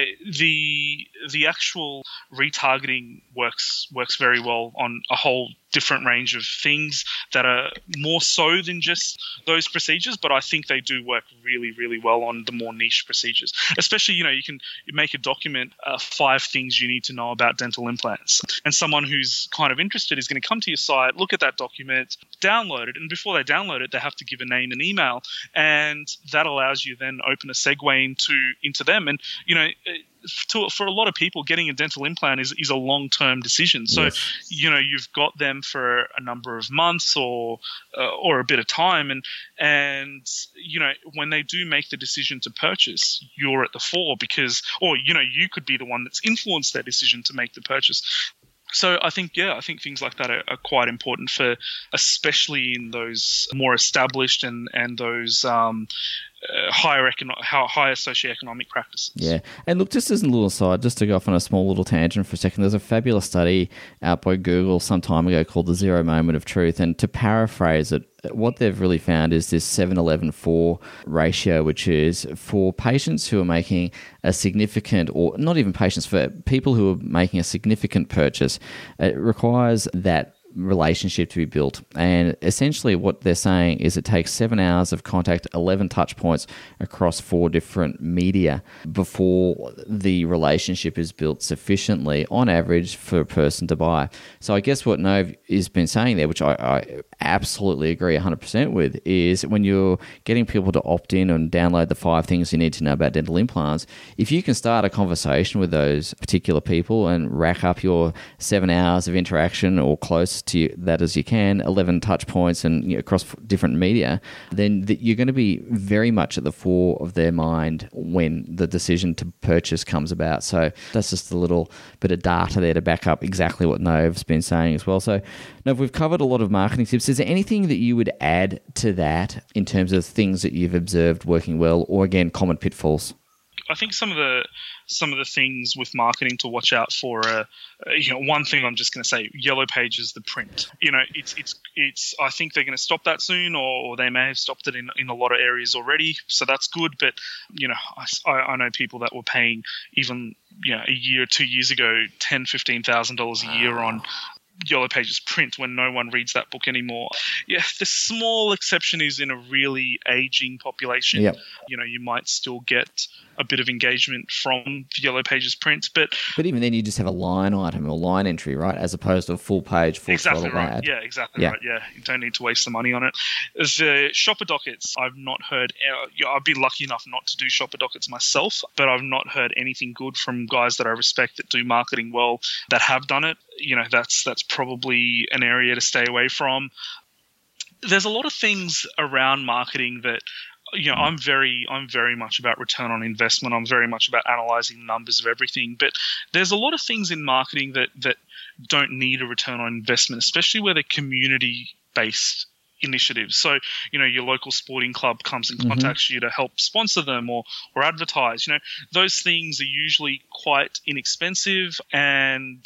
the the actual retargeting works works very well on a whole different range of things that are more so than just those procedures, but I think they do work really, really well on the more niche procedures. Especially, you know, you can make a document, uh, five things you need to know about dental implants, and someone who's kind of interested is going to come to your site, look at that document, download it, and before they download it, they have to give a name and email, and that allows you then open a segue into into them. And, you know, to, for a lot of people, getting a dental implant is, is a long-term decision. So, yes. you know, you've got them for a number of months or uh, or a bit of time, and and you know, when they do make the decision to purchase, you're at the fore because, or you know, you could be the one that's influenced their decision to make the purchase. So I think, yeah, I think things like that are, are quite important for, especially in those more established and and those um, uh, higher econo- higher socioeconomic practices. Yeah, and look, just as a little aside, just to go off on a small little tangent for a second, there's a fabulous study out by Google some time ago called the Zero Moment of Truth, and to paraphrase it, what they've really found is this seven eleven four ratio, which is for patients who are making a significant, or not even patients, for people who are making a significant purchase, it requires that relationship to be built. And essentially what they're saying is it takes seven hours of contact, eleven touch points across four different media before the relationship is built sufficiently on average for a person to buy. So I guess what Nove has been saying there, which I, I absolutely agree one hundred percent with, is when you're getting people to opt in and download the five things you need to know about dental implants, if you can start a conversation with those particular people and rack up your seven hours of interaction or close to that as you can, eleven touch points and, you know, across different media, then the, you're going to be very much at the fore of their mind when the decision to purchase comes about. So that's just a little bit of data there to back up exactly what Nove's been saying as well. So Nove, we've covered a lot of marketing tips. Is there anything that you would add to that in terms of things that you've observed working well, or again, common pitfalls? I think some of the some of the things with marketing to watch out for are, uh, you know, one thing I'm just going to say, Yellow Pages, the print. You know, it's it's it's. I think they're going to stop that soon, or, or they may have stopped it in in a lot of areas already. So that's good. But you know, I, I know people that were paying even, you know, a year or two years ago, ten, fifteen thousand dollars a year on Yellow Pages print when no one reads that book anymore. Yeah, the small exception is in a really aging population. Yep. You know, you might still get a bit of engagement from Yellow Pages print, but but even then you just have a line item or line entry, right, as opposed to a full page, full exactly throttle right. ad. Yeah, exactly yeah. right. Yeah, you don't need to waste the money on it. The shopper dockets, I've not heard. Uh, yeah, I've been lucky enough not to do shopper dockets myself, but I've not heard anything good from guys that I respect that do marketing well that have done it. You know, that's that's probably an area to stay away from. There's a lot of things around marketing that, you know, I'm very, I'm very much about return on investment. I'm very much about analyzing numbers of everything. But there's a lot of things in marketing that that don't need a return on investment, especially where they're community-based initiatives. So, you know, your local sporting club comes and contacts mm-hmm. you to help sponsor them or or advertise. You know, those things are usually quite inexpensive and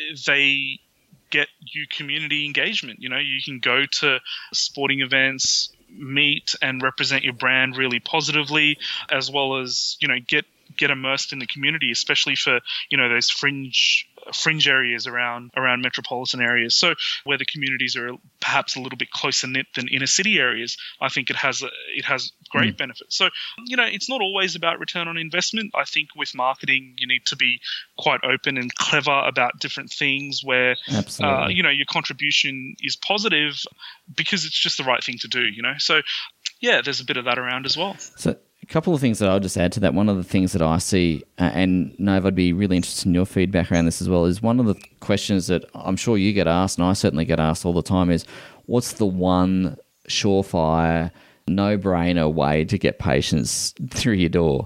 they get you community engagement. You know, you can go to sporting events, meet and represent your brand really positively, as well as, you know, get get immersed in the community, especially for, you know, those fringe fringe areas around around metropolitan areas. So where the communities are perhaps a little bit closer knit than inner city areas, I think it has a, it has great mm. benefits. So, you know, it's not always about return on investment. I think with marketing, you need to be quite open and clever about different things where, uh, you know, your contribution is positive because it's just the right thing to do, you know. So, yeah, there's a bit of that around as well. So a couple of things that I'll just add to that. One of the things that I see, uh, and Nove, I'd be really interested in your feedback around this as well, is one of the questions that I'm sure you get asked, and I certainly get asked all the time, is what's the one surefire, no-brainer way to get patients through your door?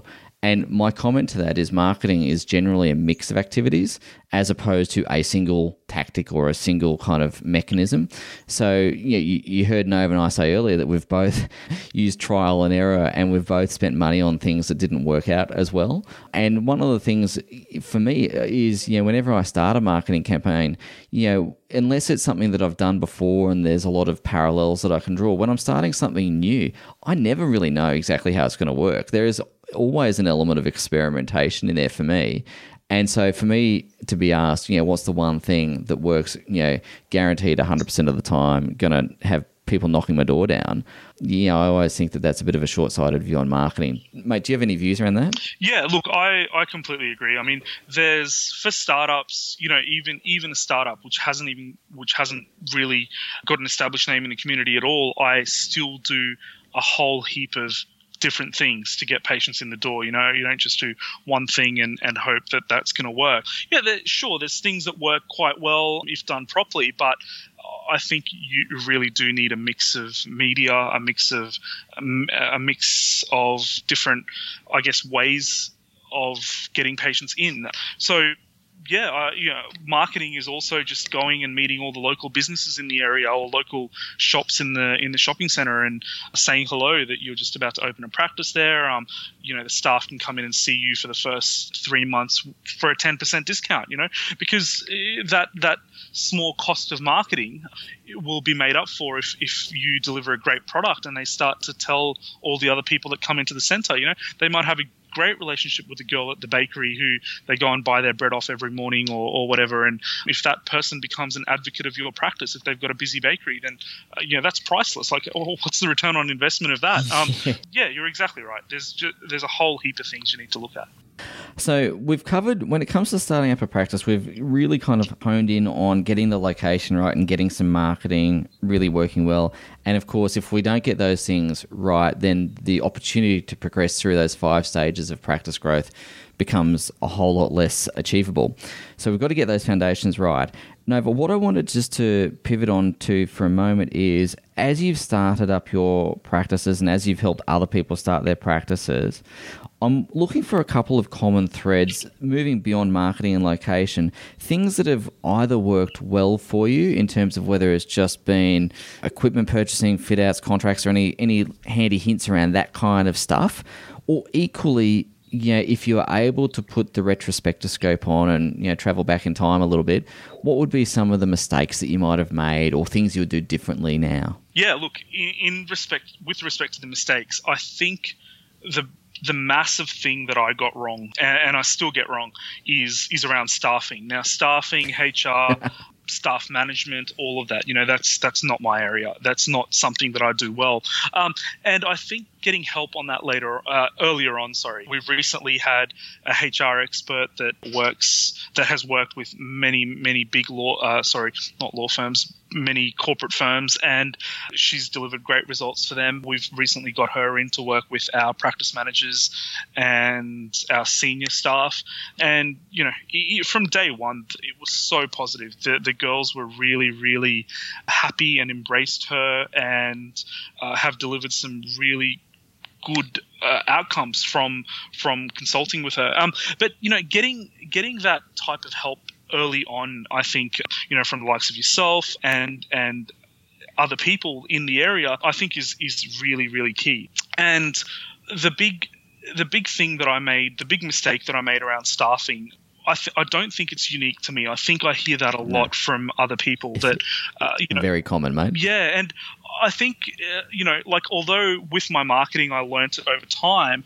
And my comment to that is marketing is generally a mix of activities as opposed to a single tactic or a single kind of mechanism. So you, know, you, you heard Nova and I say earlier that we've both used trial and error, and we've both spent money on things that didn't work out as well. And one of the things for me is, you know, whenever I start a marketing campaign, you know, unless it's something that I've done before and there's a lot of parallels that I can draw, when I'm starting something new, I never really know exactly how it's going to work. There is always an element of experimentation in there for me. And so for me to be asked, you know, what's the one thing that works, you know, guaranteed one hundred percent of the time, going to have people knocking my door down, you know, I always think that that's a bit of a short-sighted view on marketing. Mate, do you have any views around that? Yeah, look, I, I completely agree. I mean, there's, for startups, you know, even even a startup which hasn't even which hasn't really got an established name in the community at all, I still do a whole heap of different things to get patients in the door. You know, you don't just do one thing and, and hope that that's going to work. Yeah, there, sure, there's things that work quite well if done properly, but I think you really do need a mix of media, a mix of um, a mix of different, I guess, ways of getting patients in. So, yeah, uh, you know, marketing is also just going and meeting all the local businesses in the area or local shops in the in the shopping centre and saying hello that you're just about to open a practice there. Um, you know, the staff can come in and see you for the first three months for a ten percent discount. You know, because that that small cost of marketing will be made up for if if you deliver a great product and they start to tell all the other people that come into the centre. You know, they might have a great relationship with the girl at the bakery who they go and buy their bread off every morning or, or whatever. And if that person becomes an advocate of your practice, if they've got a busy bakery, then, uh, you know, that's priceless. Like, oh, what's the return on investment of that? Um, yeah, you're exactly right. There's just, there's a whole heap of things you need to look at. So we've covered, when it comes to starting up a practice, we've really kind of honed in on getting the location right and getting some marketing really working well. And of course, if we don't get those things right, then the opportunity to progress through those five stages of practice growth becomes a whole lot less achievable. So we've got to get those foundations right. Nova, what I wanted just to pivot on to for a moment is, as you've started up your practices and as you've helped other people start their practices, I'm looking for a couple of common threads, moving beyond marketing and location, things that have either worked well for you in terms of whether it's just been equipment purchasing, fit outs, contracts, or any, any handy hints around that kind of stuff, or equally, you know, if you are able to put the retrospectoscope on and, you know, travel back in time a little bit, what would be some of the mistakes that you might have made or things you would do differently now? Yeah, look, in, in respect, with respect to the mistakes, I think the the massive thing that I got wrong, and, and I still get wrong, is is around staffing. Now, staffing, H R, staff management, all of that, you know, that's that's not my area. That's not something that I do well. Um, and I think getting help on that later, uh, earlier on, sorry. We've recently had a H R expert that works, that has worked with many, many big law, uh, sorry, not law firms, many corporate firms, and she's delivered great results for them. We've recently got her in to work with our practice managers and our senior staff. And, you know, it, from day one, it was so positive. The, the girls were really, really happy and embraced her and uh, have delivered some really good uh, outcomes from from consulting with her. Um, but, you know, getting getting that type of help early on, I think, you know, from the likes of yourself and and other people in the area, I think is is really, really key. And the big the big thing that I made, the big mistake that I made around staffing, I, th- I don't think it's unique to me. I think I hear that a lot from other people. That uh, you know, very common, mate. Yeah, and I think uh, you know, like, although with my marketing I learnt it over time,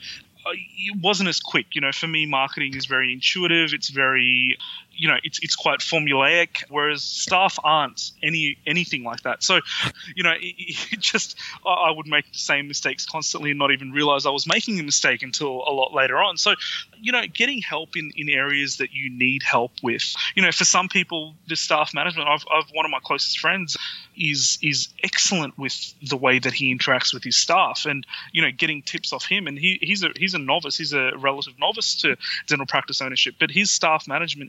it wasn't as quick. You know, for me, marketing is very intuitive. It's very, you know, it's it's quite formulaic, whereas staff aren't any anything like that. So, you know, it, it just I would make the same mistakes constantly and not even realize I was making a mistake until a lot later on. So, you know, getting help in, in areas that you need help with. You know, for some people, the staff management. I've, I've one of my closest friends is is excellent with the way that he interacts with his staff, and, you know, getting tips off him. And he he's a he's a novice. He's a relative novice to dental practice ownership, but his staff management is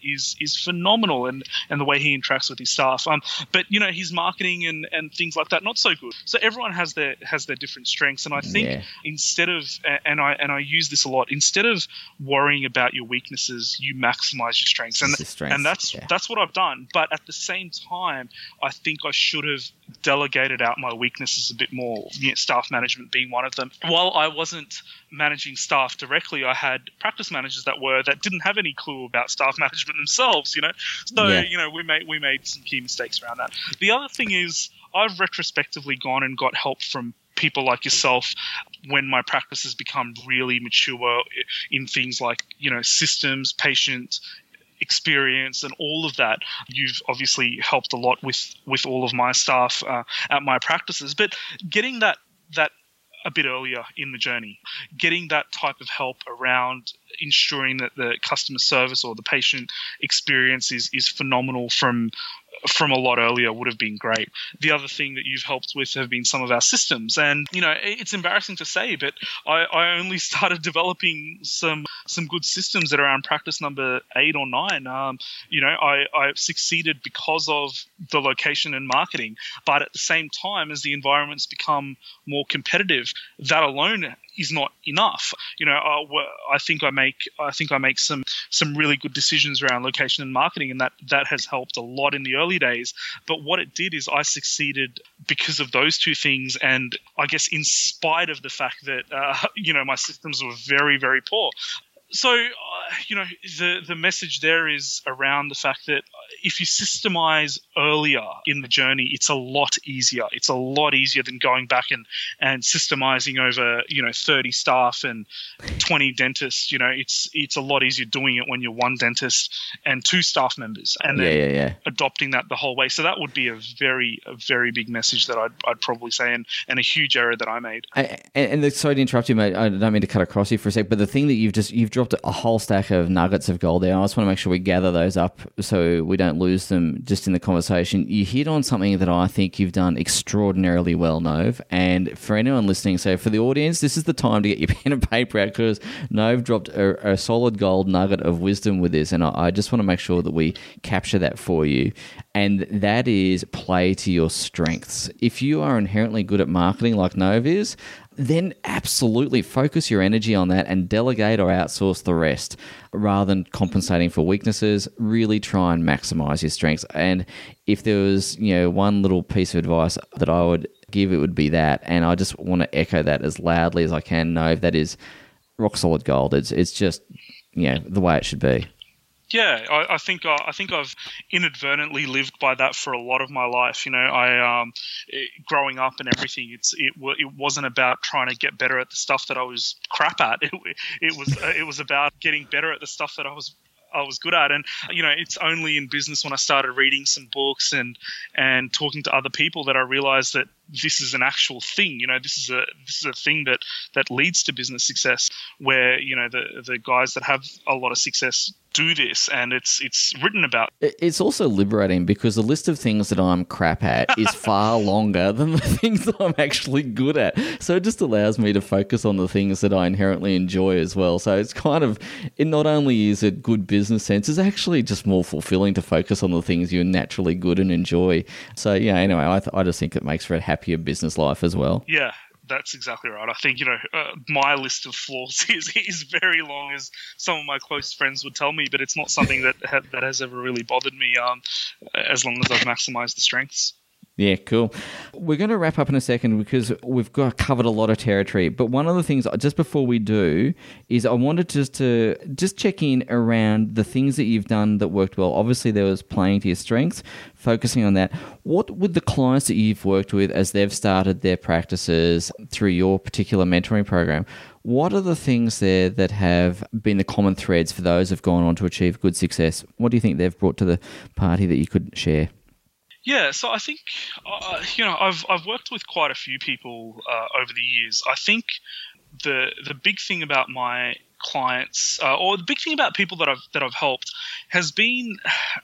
is phenomenal, and, and the way he interacts with his staff. Um, but you know, his marketing and, and things like that, not so good. So everyone has their has their different strengths, and I think Yeah. instead of and I and I use this a lot, instead of worrying about your weaknesses, you maximize your strengths, and It's the strengths, and that's yeah. that's what I've done. But at the same time, I think I should have delegated out my weaknesses a bit more, you know, staff management being one of them. While I wasn't managing staff directly, I had practice managers that were that didn't have any clue about staff management themselves, you know. So, Yeah. you know, we made we made some key mistakes around that. The other thing is I've retrospectively gone and got help from people like yourself when my practice has become really mature in things like, you know, systems, patient experience, and all of that. You've obviously helped a lot with with all of my staff uh, at my practices, but getting that that a bit earlier in the journey, getting that type of help around ensuring that the customer service or the patient experience is is phenomenal from from a lot earlier would have been great. The other thing that you've helped with have been some of our systems, and you know, it's embarrassing to say, but I, I only started developing some some good systems at around practice number eight or nine. Um, you know, I, I succeeded because of the location and marketing, but at the same time, as the environments become more competitive, that alone is not enough. You know, uh, I think I make I think I make some some really good decisions around location and marketing, and that that has helped a lot in the early days. But what it did is I succeeded because of those two things, and I guess in spite of the fact that uh, you know, my systems were very very poor. So, uh, you know, the the message there is around the fact that if you systemize earlier in the journey, it's a lot easier. It's a lot easier than going back and, and systemizing over, you know, thirty staff and twenty dentists. You know, it's it's a lot easier doing it when you're one dentist and two staff members, and then Yeah, yeah, yeah. adopting that the whole way. So that would be a very, a very big message that I'd, I'd probably say, and, and a huge error that I made. I, and, and the, sorry to interrupt you, mate. I don't mean to cut across you for a sec, but the thing that you've just you've dropped a whole stack of nuggets of gold there. I just want to make sure we gather those up so we don't lose them just in the conversation. You hit on something that I think you've done extraordinarily well, Nove. And for anyone listening, so for the audience, this is the time to get your pen and paper out, because Nove dropped a, a solid gold nugget of wisdom with this, and I, I just want to make sure that we capture that for you. And that is play to your strengths. If you are inherently good at marketing like Nove is, then absolutely focus your energy on that and delegate or outsource the rest rather than compensating for weaknesses. Really try and maximize your strengths. And if there was, you know, one little piece of advice that I would give, it would be that. And I just want to echo that as loudly as I can. No, that is rock solid gold. It's it's just, you know, the way it should be. Yeah, I, I think I, I think I've inadvertently lived by that for a lot of my life. You know, I um, it, growing up and everything, it's it it wasn't about trying to get better at the stuff that I was crap at. It, it was it was about getting better at the stuff that I was I was good at. And you know, it's only in business when I started reading some books and and talking to other people that I realized that this is an actual thing. You know, this is a this is a thing that that leads to business success, where you know the the guys that have a lot of success do this, and it's it's written about. It's also liberating because the list of things that I'm crap at is far longer than the things that I'm actually good at. So it just allows me to focus on the things that I inherently enjoy as well. So it's kind of, it not only is it good business sense, it's actually just more fulfilling to focus on the things you're naturally good and enjoy. So yeah, anyway, I, th- I just think it makes for a happier business life as well. Yeah. That's exactly right. I think, you know, uh, my list of flaws is, is very long, as some of my close friends would tell me, but it's not something that ha- that has ever really bothered me um, as long as I've maximized the strengths. Yeah, cool. We're going to wrap up in a second because we've got covered a lot of territory. But one of the things, just before we do, is I wanted just to just check in around the things that you've done that worked well. Obviously, there was playing to your strengths, focusing on that. What would the clients that you've worked with as they've started their practices through your particular mentoring program, what are the things there that have been the common threads for those who have gone on to achieve good success? What do you think they've brought to the party that you could share? Yeah, so I think, uh, you know, I've I've worked with quite a few people uh, over the years. I think the the big thing about my clients, uh, or the big thing about people that I've that I've helped, has been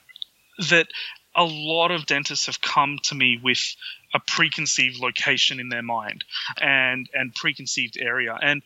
that a lot of dentists have come to me with a preconceived location in their mind and and preconceived area. And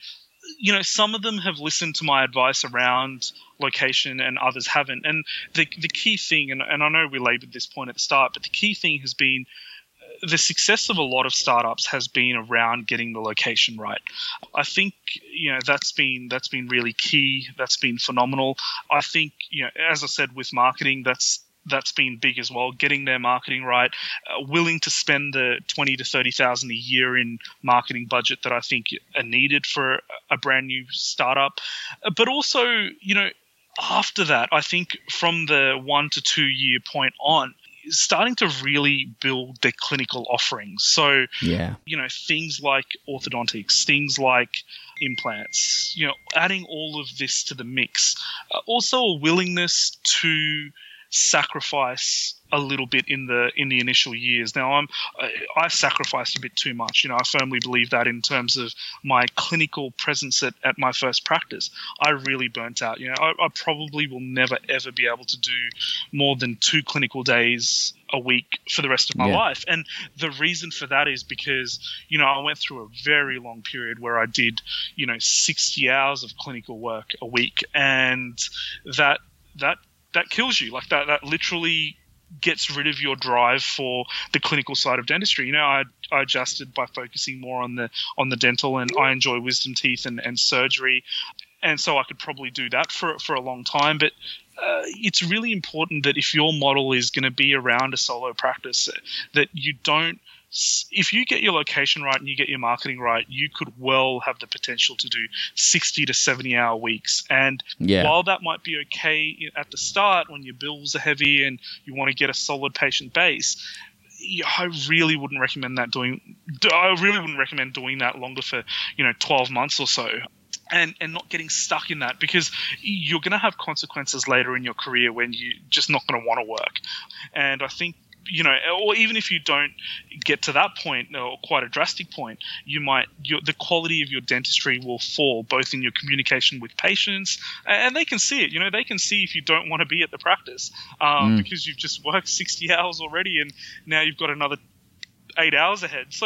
you know, some of them have listened to my advice around location and others haven't. And the the key thing, and, and I know we laboured this point at the start, but the key thing has been the success of a lot of startups has been around getting the location right. I think, you know, that's been that's been really key. That's been phenomenal. I think, you know, as I said, with marketing, that's that's been big as well. Getting their marketing right, uh, willing to spend the twenty to thirty thousand a year in marketing budget that I think are needed for a brand new startup. But also, you know, after that, I think from the one to two year point on, starting to really build their clinical offerings. So, yeah, you know, things like orthodontics, things like implants, you know, adding all of this to the mix. Uh, also a willingness to sacrifice a little bit in the in the initial years. Now, I'm I, I sacrificed a bit too much. You know, I firmly believe that in terms of my clinical presence at, at my first practice. I really burnt out. You know, I, I probably will never ever be able to do more than two clinical days a week for the rest of my yeah. life. And the reason for that is because, you know, I went through a very long period where I did, you know, sixty hours of clinical work a week, and that that that kills you. Like that that literally gets rid of your drive for the clinical side of dentistry. You know, I, I adjusted by focusing more on the on the dental, and I enjoy wisdom teeth and, and surgery. And so I could probably do that for for a long time. But uh, it's really important that if your model is going to be around a solo practice, that you don't, if you get your location right and you get your marketing right, you could well have the potential to do sixty to seventy hour weeks. And yeah. while that might be okay at the start when your bills are heavy and you want to get a solid patient base, I really wouldn't recommend that doing, I really wouldn't recommend doing that longer for, you know, twelve months or so. And, and not getting stuck in that, because you're going to have consequences later in your career when you're just not going to want to work. And I think, you know, or even if you don't get to that point, or quite a drastic point, you might, your, the quality of your dentistry will fall, both in your communication with patients, and they can see it. You know, they can see if you don't want to be at the practice um, mm. because you've just worked sixty hours already, and now you've got another eight hours ahead. So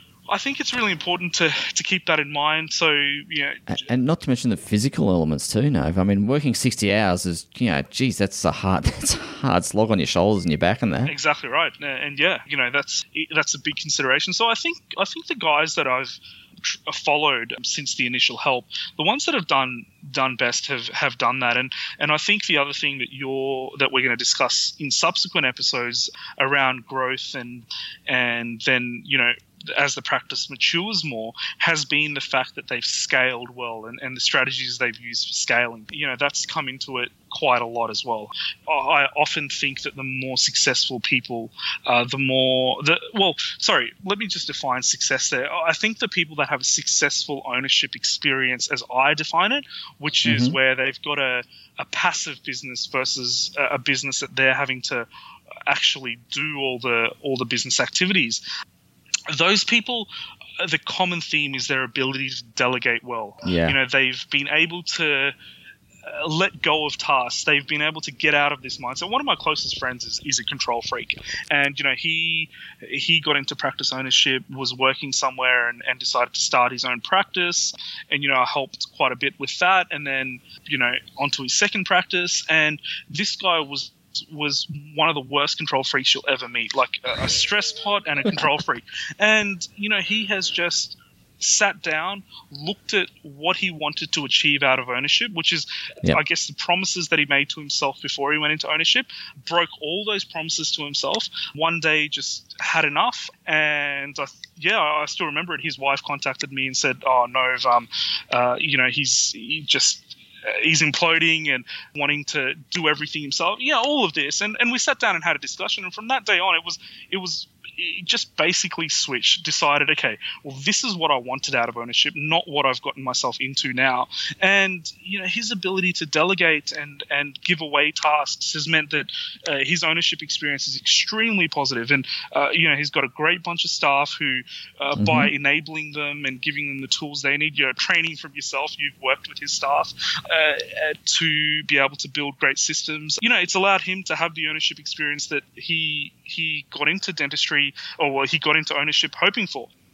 I think it's really important to, to keep that in mind. So, you know, and not to mention the physical elements too, Nove. I mean, working sixty hours is, you know, geez, that's a hard, that's a hard slog on your shoulders and your back and that. Exactly right. And yeah, you know, that's that's a big consideration. So I think I think the guys that I've followed since the initial help, the ones that have done done best have, have done that. And and I think the other thing that you're that we're going to discuss in subsequent episodes around growth and and then, you know, as the practice matures more, has been the fact that they've scaled well, and, and the strategies they've used for scaling. You know, that's come into it quite a lot as well. I often think that the more successful people, uh, the more the well, sorry, let me just define success there. I think the people that have a successful ownership experience, as I define it, which mm-hmm. is where they've got a, a passive business versus a, a business that they're having to actually do all the all the business activities. Those people, the common theme is their ability to delegate well. Yeah. You know, they've been able to uh, let go of tasks. They've been able to get out of this mindset. One of my closest friends is, is a control freak. And, you know, he he got into practice ownership, was working somewhere and, and decided to start his own practice. And, you know, I helped quite a bit with that. And then, you know, onto his second practice. And this guy was was one of the worst control freaks you'll ever meet, like a, a stress pot and a control freak. And, you know, he has just sat down, looked at what he wanted to achieve out of ownership, which is, yep. I guess, the promises that he made to himself before he went into ownership, broke all those promises to himself. One day just had enough. And, I, yeah, I still remember it. His wife contacted me and said, oh, no, um, uh, you know, he's he just... he's imploding and wanting to do everything himself. Yeah, all of this. And and we sat down and had a discussion. And from that day on, it was it was it just basically switched, decided, okay, well, this is what I wanted out of ownership, not what I've gotten myself into now. And, you know, his ability to delegate and, and give away tasks has meant that uh, his ownership experience is extremely positive. And, uh, you know, he's got a great bunch of staff who, uh, mm-hmm. by enabling them and giving them the tools they need, you know, training from yourself, you've worked with his staff uh, to be able to build great systems. You know, it's allowed him to have the ownership experience that he he got into dentistry, or well, he got into ownership hoping for.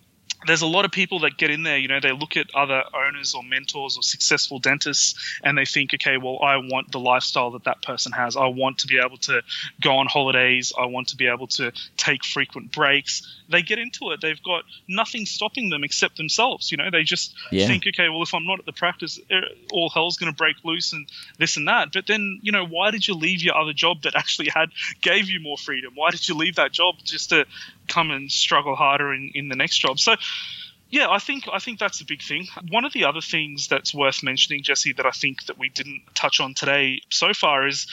there's a lot of people that get in there, you know, they look at other owners or mentors or successful dentists and they think, okay, well, I want the lifestyle that that person has. I want to be able to go on holidays. I want to be able to take frequent breaks. They get into it. They've got nothing stopping them except themselves. You know, they just yeah. think, okay, well, if I'm not at the practice, all hell's going to break loose and this and that. But then, you know, why did you leave your other job that actually had gave you more freedom? Why did you leave that job just to come and struggle harder in, in the next job? So, yeah, I think I think that's a big thing. One of the other things that's worth mentioning, Jesse, that I think that we didn't touch on today so far is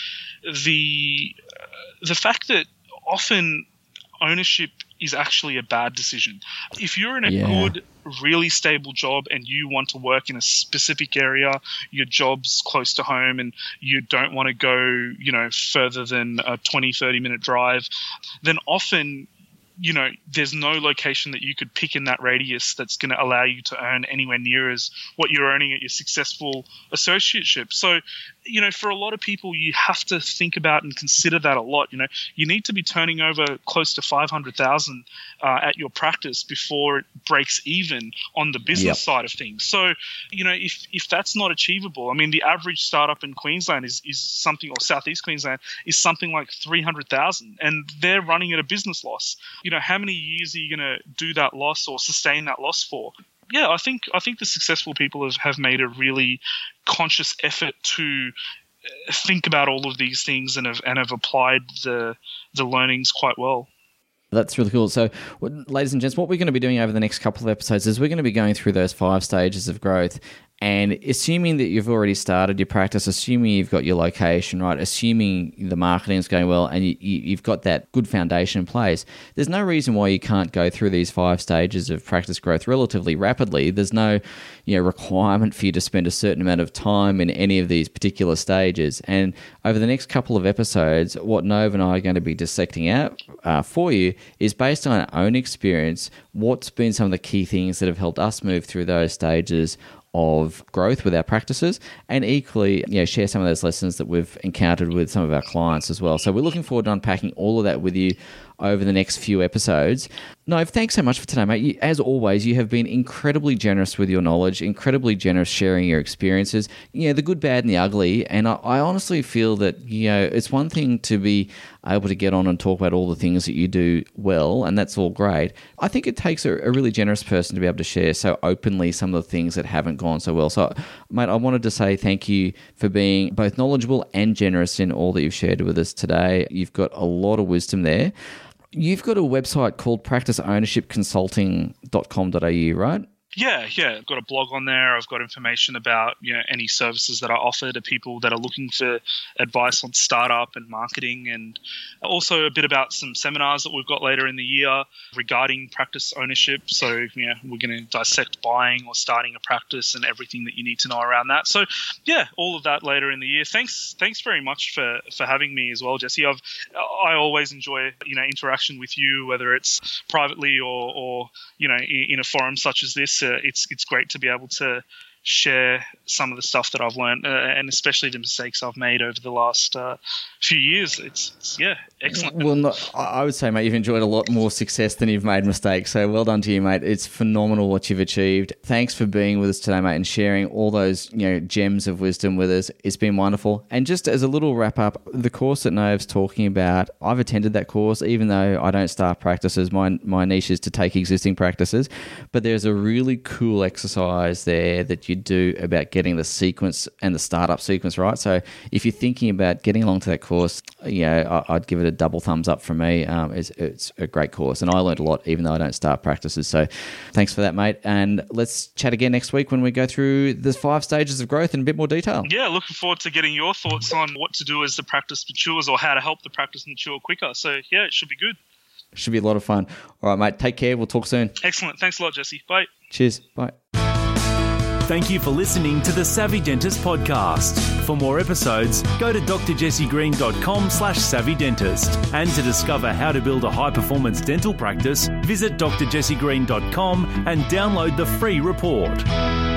the uh, the fact that often ownership is actually a bad decision. If you're in a yeah. good, really stable job and you want to work in a specific area, your job's close to home and you don't want to go, you know, further than a twenty, thirty minute drive, then often, you know, there's no location that you could pick in that radius that's going to allow you to earn anywhere near as what you're earning at your successful associateship. So, you know, for a lot of people, you have to think about and consider that a lot. You know, you need to be turning over close to five hundred thousand uh, at your practice before it breaks even on the business yep. side of things. So, you know, if if that's not achievable, I mean, the average startup in Queensland is is something, or Southeast Queensland is something like three hundred thousand, and they're running at a business loss. You know, how many years are you going to do that loss or sustain that loss for? Yeah, I think I think the successful people have, have made a really conscious effort to think about all of these things and have and have applied the the learnings quite well. That's really cool. So, ladies and gents, what we're going to be doing over the next couple of episodes is we're going to be going through those five stages of growth. And assuming that you've already started your practice, assuming you've got your location right, assuming the marketing is going well and you, you've got that good foundation in place, there's no reason why you can't go through these five stages of practice growth relatively rapidly. There's no, you know, requirement for you to spend a certain amount of time in any of these particular stages. And over the next couple of episodes, what Nova and I are going to be dissecting out uh, for you is based on our own experience, what's been some of the key things that have helped us move through those stages of growth with our practices, and equally, you know, share some of those lessons that we've encountered with some of our clients as well. So we're looking forward to unpacking all of that with you over the next few episodes. Nove, thanks so much for today, mate. You, as always, you have been incredibly generous with your knowledge, incredibly generous sharing your experiences, you know, the good, bad, and the ugly. And I, I honestly feel that, you know, it's one thing to be able to get on and talk about all the things that you do well, and that's all great. I think it takes a, a really generous person to be able to share so openly some of the things that haven't gone so well. So, mate, I wanted to say thank you for being both knowledgeable and generous in all that you've shared with us today. You've got a lot of wisdom there. You've got a website called practice ownership consulting dot com dot a u, right? Yeah, yeah. I've got a blog on there. I've got information about, you know, any services that I offer to people that are looking for advice on startup and marketing, and also a bit about some seminars that we've got later in the year regarding practice ownership. So, you know, we're going to dissect buying or starting a practice and everything that you need to know around that. So, yeah, all of that later in the year. Thanks, thanks very much for, for having me as well, Jesse. I've I always enjoy, you know, interaction with you, whether it's privately or, or you know, in, in a forum such as this. Uh, it's it's great to be able to share some of the stuff that I've learned, uh, and especially the mistakes I've made over the last uh, few years. It's, it's yeah, excellent. Well, no, I would say, mate, you've enjoyed a lot more success than you've made mistakes. So well done to you, mate. It's phenomenal what you've achieved. Thanks for being with us today, mate, and sharing all those, you know, gems of wisdom with us. It's been wonderful. And just as a little wrap up, the course that Nove's talking about, I've attended that course, even though I don't start practices. My my niche is to take existing practices, but there's a really cool exercise there that you do about getting the sequence and the startup sequence right. So if you're thinking about getting along to that course, you know, I'd give it a double thumbs up from me. Um, it's, it's a great course, and I learned a lot even though I don't start practices. So thanks for that, mate. And let's chat again next week when we go through the five stages of growth in a bit more detail. Yeah, looking forward to getting your thoughts on what to do as the practice matures or how to help the practice mature quicker. So yeah, it should be good. Should be a lot of fun. All right, mate. Take care. We'll talk soon. Excellent. Thanks a lot, Jesse. Bye. Cheers. Bye. Thank you for listening to the Savvy Dentist podcast. For more episodes, go to d r jesse green dot com slash savvy dentist. And to discover how to build a high-performance dental practice, visit d r jesse green dot com and download the free report.